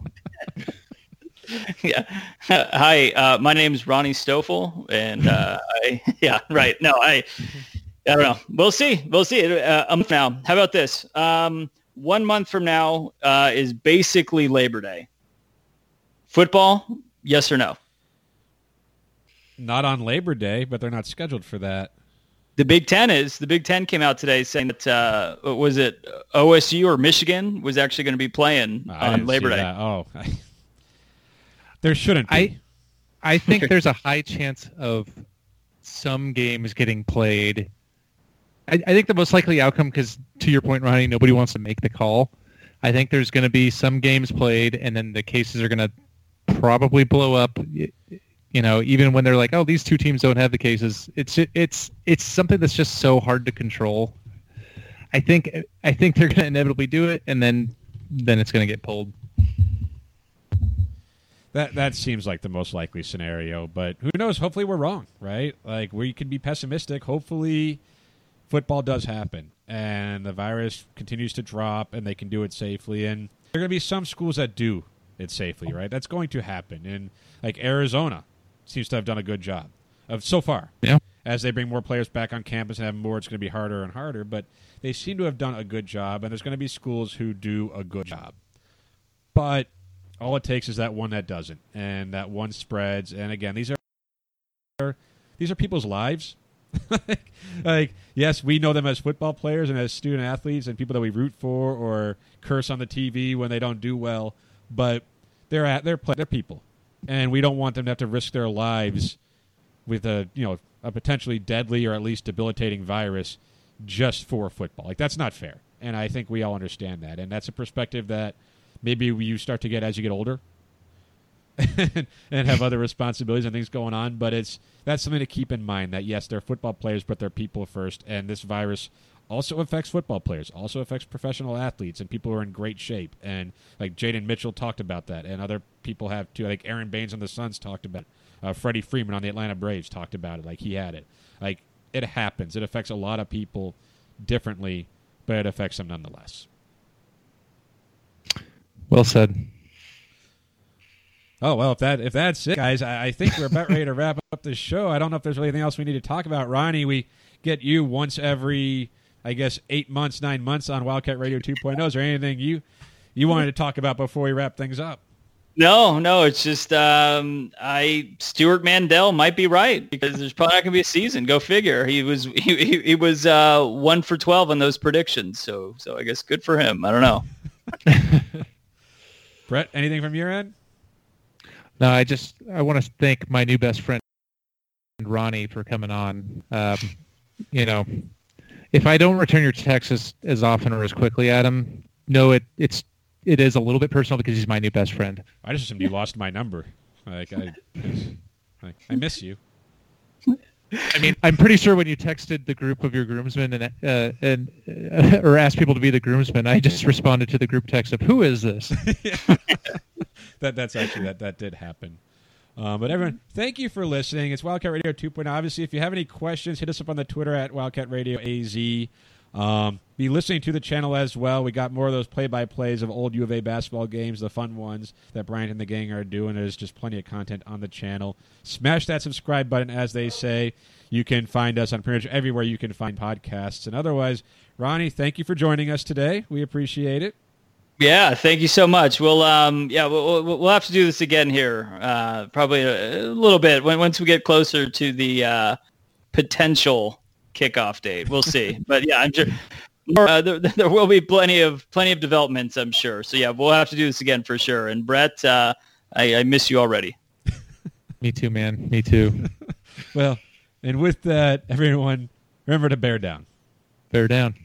Speaker 10: yeah. Hi, uh, my name is Ronnie Stoffel, and uh, I, yeah, right. No, I, I don't know. We'll see. We'll see. Uh, um, now, how about this? Um, One month from now uh, is basically Labor Day. Football, yes or no?
Speaker 3: Not on Labor Day, but they're not scheduled for that.
Speaker 10: The Big Ten is. The Big Ten came out today saying that, uh, was it O S U or Michigan was actually going to be playing
Speaker 3: I
Speaker 10: on Labor Day.
Speaker 3: That. Oh, there shouldn't be.
Speaker 4: I, I think there's a high chance of some games getting played. I, I think the most likely outcome, because to your point, Ronnie, nobody wants to make the call. I think there's going to be some games played, and then the cases are going to probably blow up. You know, even when they're like, "Oh, these two teams don't have the cases." It's it's it's something that's just so hard to control. I think I think they're going to inevitably do it, and then then it's going to get pulled.
Speaker 3: That that seems like the most likely scenario, but who knows? Hopefully, we're wrong, right? Like we can be pessimistic. Hopefully, football does happen, and the virus continues to drop, and they can do it safely. And there are going to be some schools that do it safely, right? That's going to happen. And like Arizona seems to have done a good job of so far.
Speaker 4: Yeah.
Speaker 3: As they bring more players back on campus and have more, it's going to be harder and harder. But they seem to have done a good job, and there's going to be schools who do a good job. But all it takes is that one that doesn't, and that one spreads. And again, these are these are people's lives. like, like, yes, we know them as football players and as student athletes and people that we root for or curse on the T V when they don't do well, but they're at they're they're people, and we don't want them to have to risk their lives with a you know a potentially deadly or at least debilitating virus just for football. Like that's not fair, and I think we all understand that, and that's a perspective that maybe you start to get as you get older. and have other responsibilities and things going on, but it's that's something to keep in mind that yes, they're football players, but they're people first, and this virus also affects football players, also affects professional athletes and people who are in great shape. And like Jaden Mitchell talked about that, and other people have too. Like Aaron Baines on the Suns talked about it. Uh, Freddie Freeman on the Atlanta Braves talked about it. Like he had it. Like it happens. It affects a lot of people differently, but it affects them nonetheless.
Speaker 4: Well said.
Speaker 3: Oh, well, if that if that's it, guys, I, I think we're about ready to wrap up the show. I don't know if there's really anything else we need to talk about. Ronnie, we get you once every, I guess, eight months, nine months on Wildcat Radio two point oh. Is there anything you, you wanted to talk about before we wrap things up?
Speaker 10: No, no, it's just um, I Stuart Mandel might be right because there's probably not going to be a season. Go figure. He was he, he, he was uh, one for twelve on those predictions. So so I guess good for him. I don't know.
Speaker 3: Brett, anything from your end?
Speaker 4: No, I just I want to thank my new best friend Ronnie for coming on. Um, you know, if I don't return your texts as, as often or as quickly, Adam, no, it it's it is a little bit personal because he's my new best friend.
Speaker 3: I just assumed you lost my number. Like I, like, I miss you.
Speaker 4: I mean, I'm pretty sure when you texted the group of your groomsmen and uh, and uh, or asked people to be the groomsmen, I just responded to the group text of "Who is this?"
Speaker 3: that that's actually that that did happen. Um, but everyone, thank you for listening. It's Wildcat Radio two point oh. Obviously, if you have any questions, hit us up on the Twitter at Wildcat Radio A Z. Um, be listening to the channel as well. We got more of those play-by-plays of old U of A basketball games, the fun ones that Bryant and the gang are doing. There's just plenty of content on the channel. Smash that subscribe button, as they say. You can find us on pretty much everywhere you can find podcasts. And otherwise, Ronnie, thank you for joining us today. We appreciate it.
Speaker 10: Yeah, thank you so much. We'll um yeah we'll we'll have to do this again here, uh, probably a, a little bit when once we get closer to the uh, potential kickoff date. We'll see, but yeah, I'm sure uh, there, there will be plenty of plenty of developments, I'm sure. So yeah, we'll have to do this again for sure. And Brett, uh, I, I miss you already.
Speaker 4: Me too, man. Me too.
Speaker 3: Well, and with that, everyone, remember to bear down.
Speaker 4: Bear down.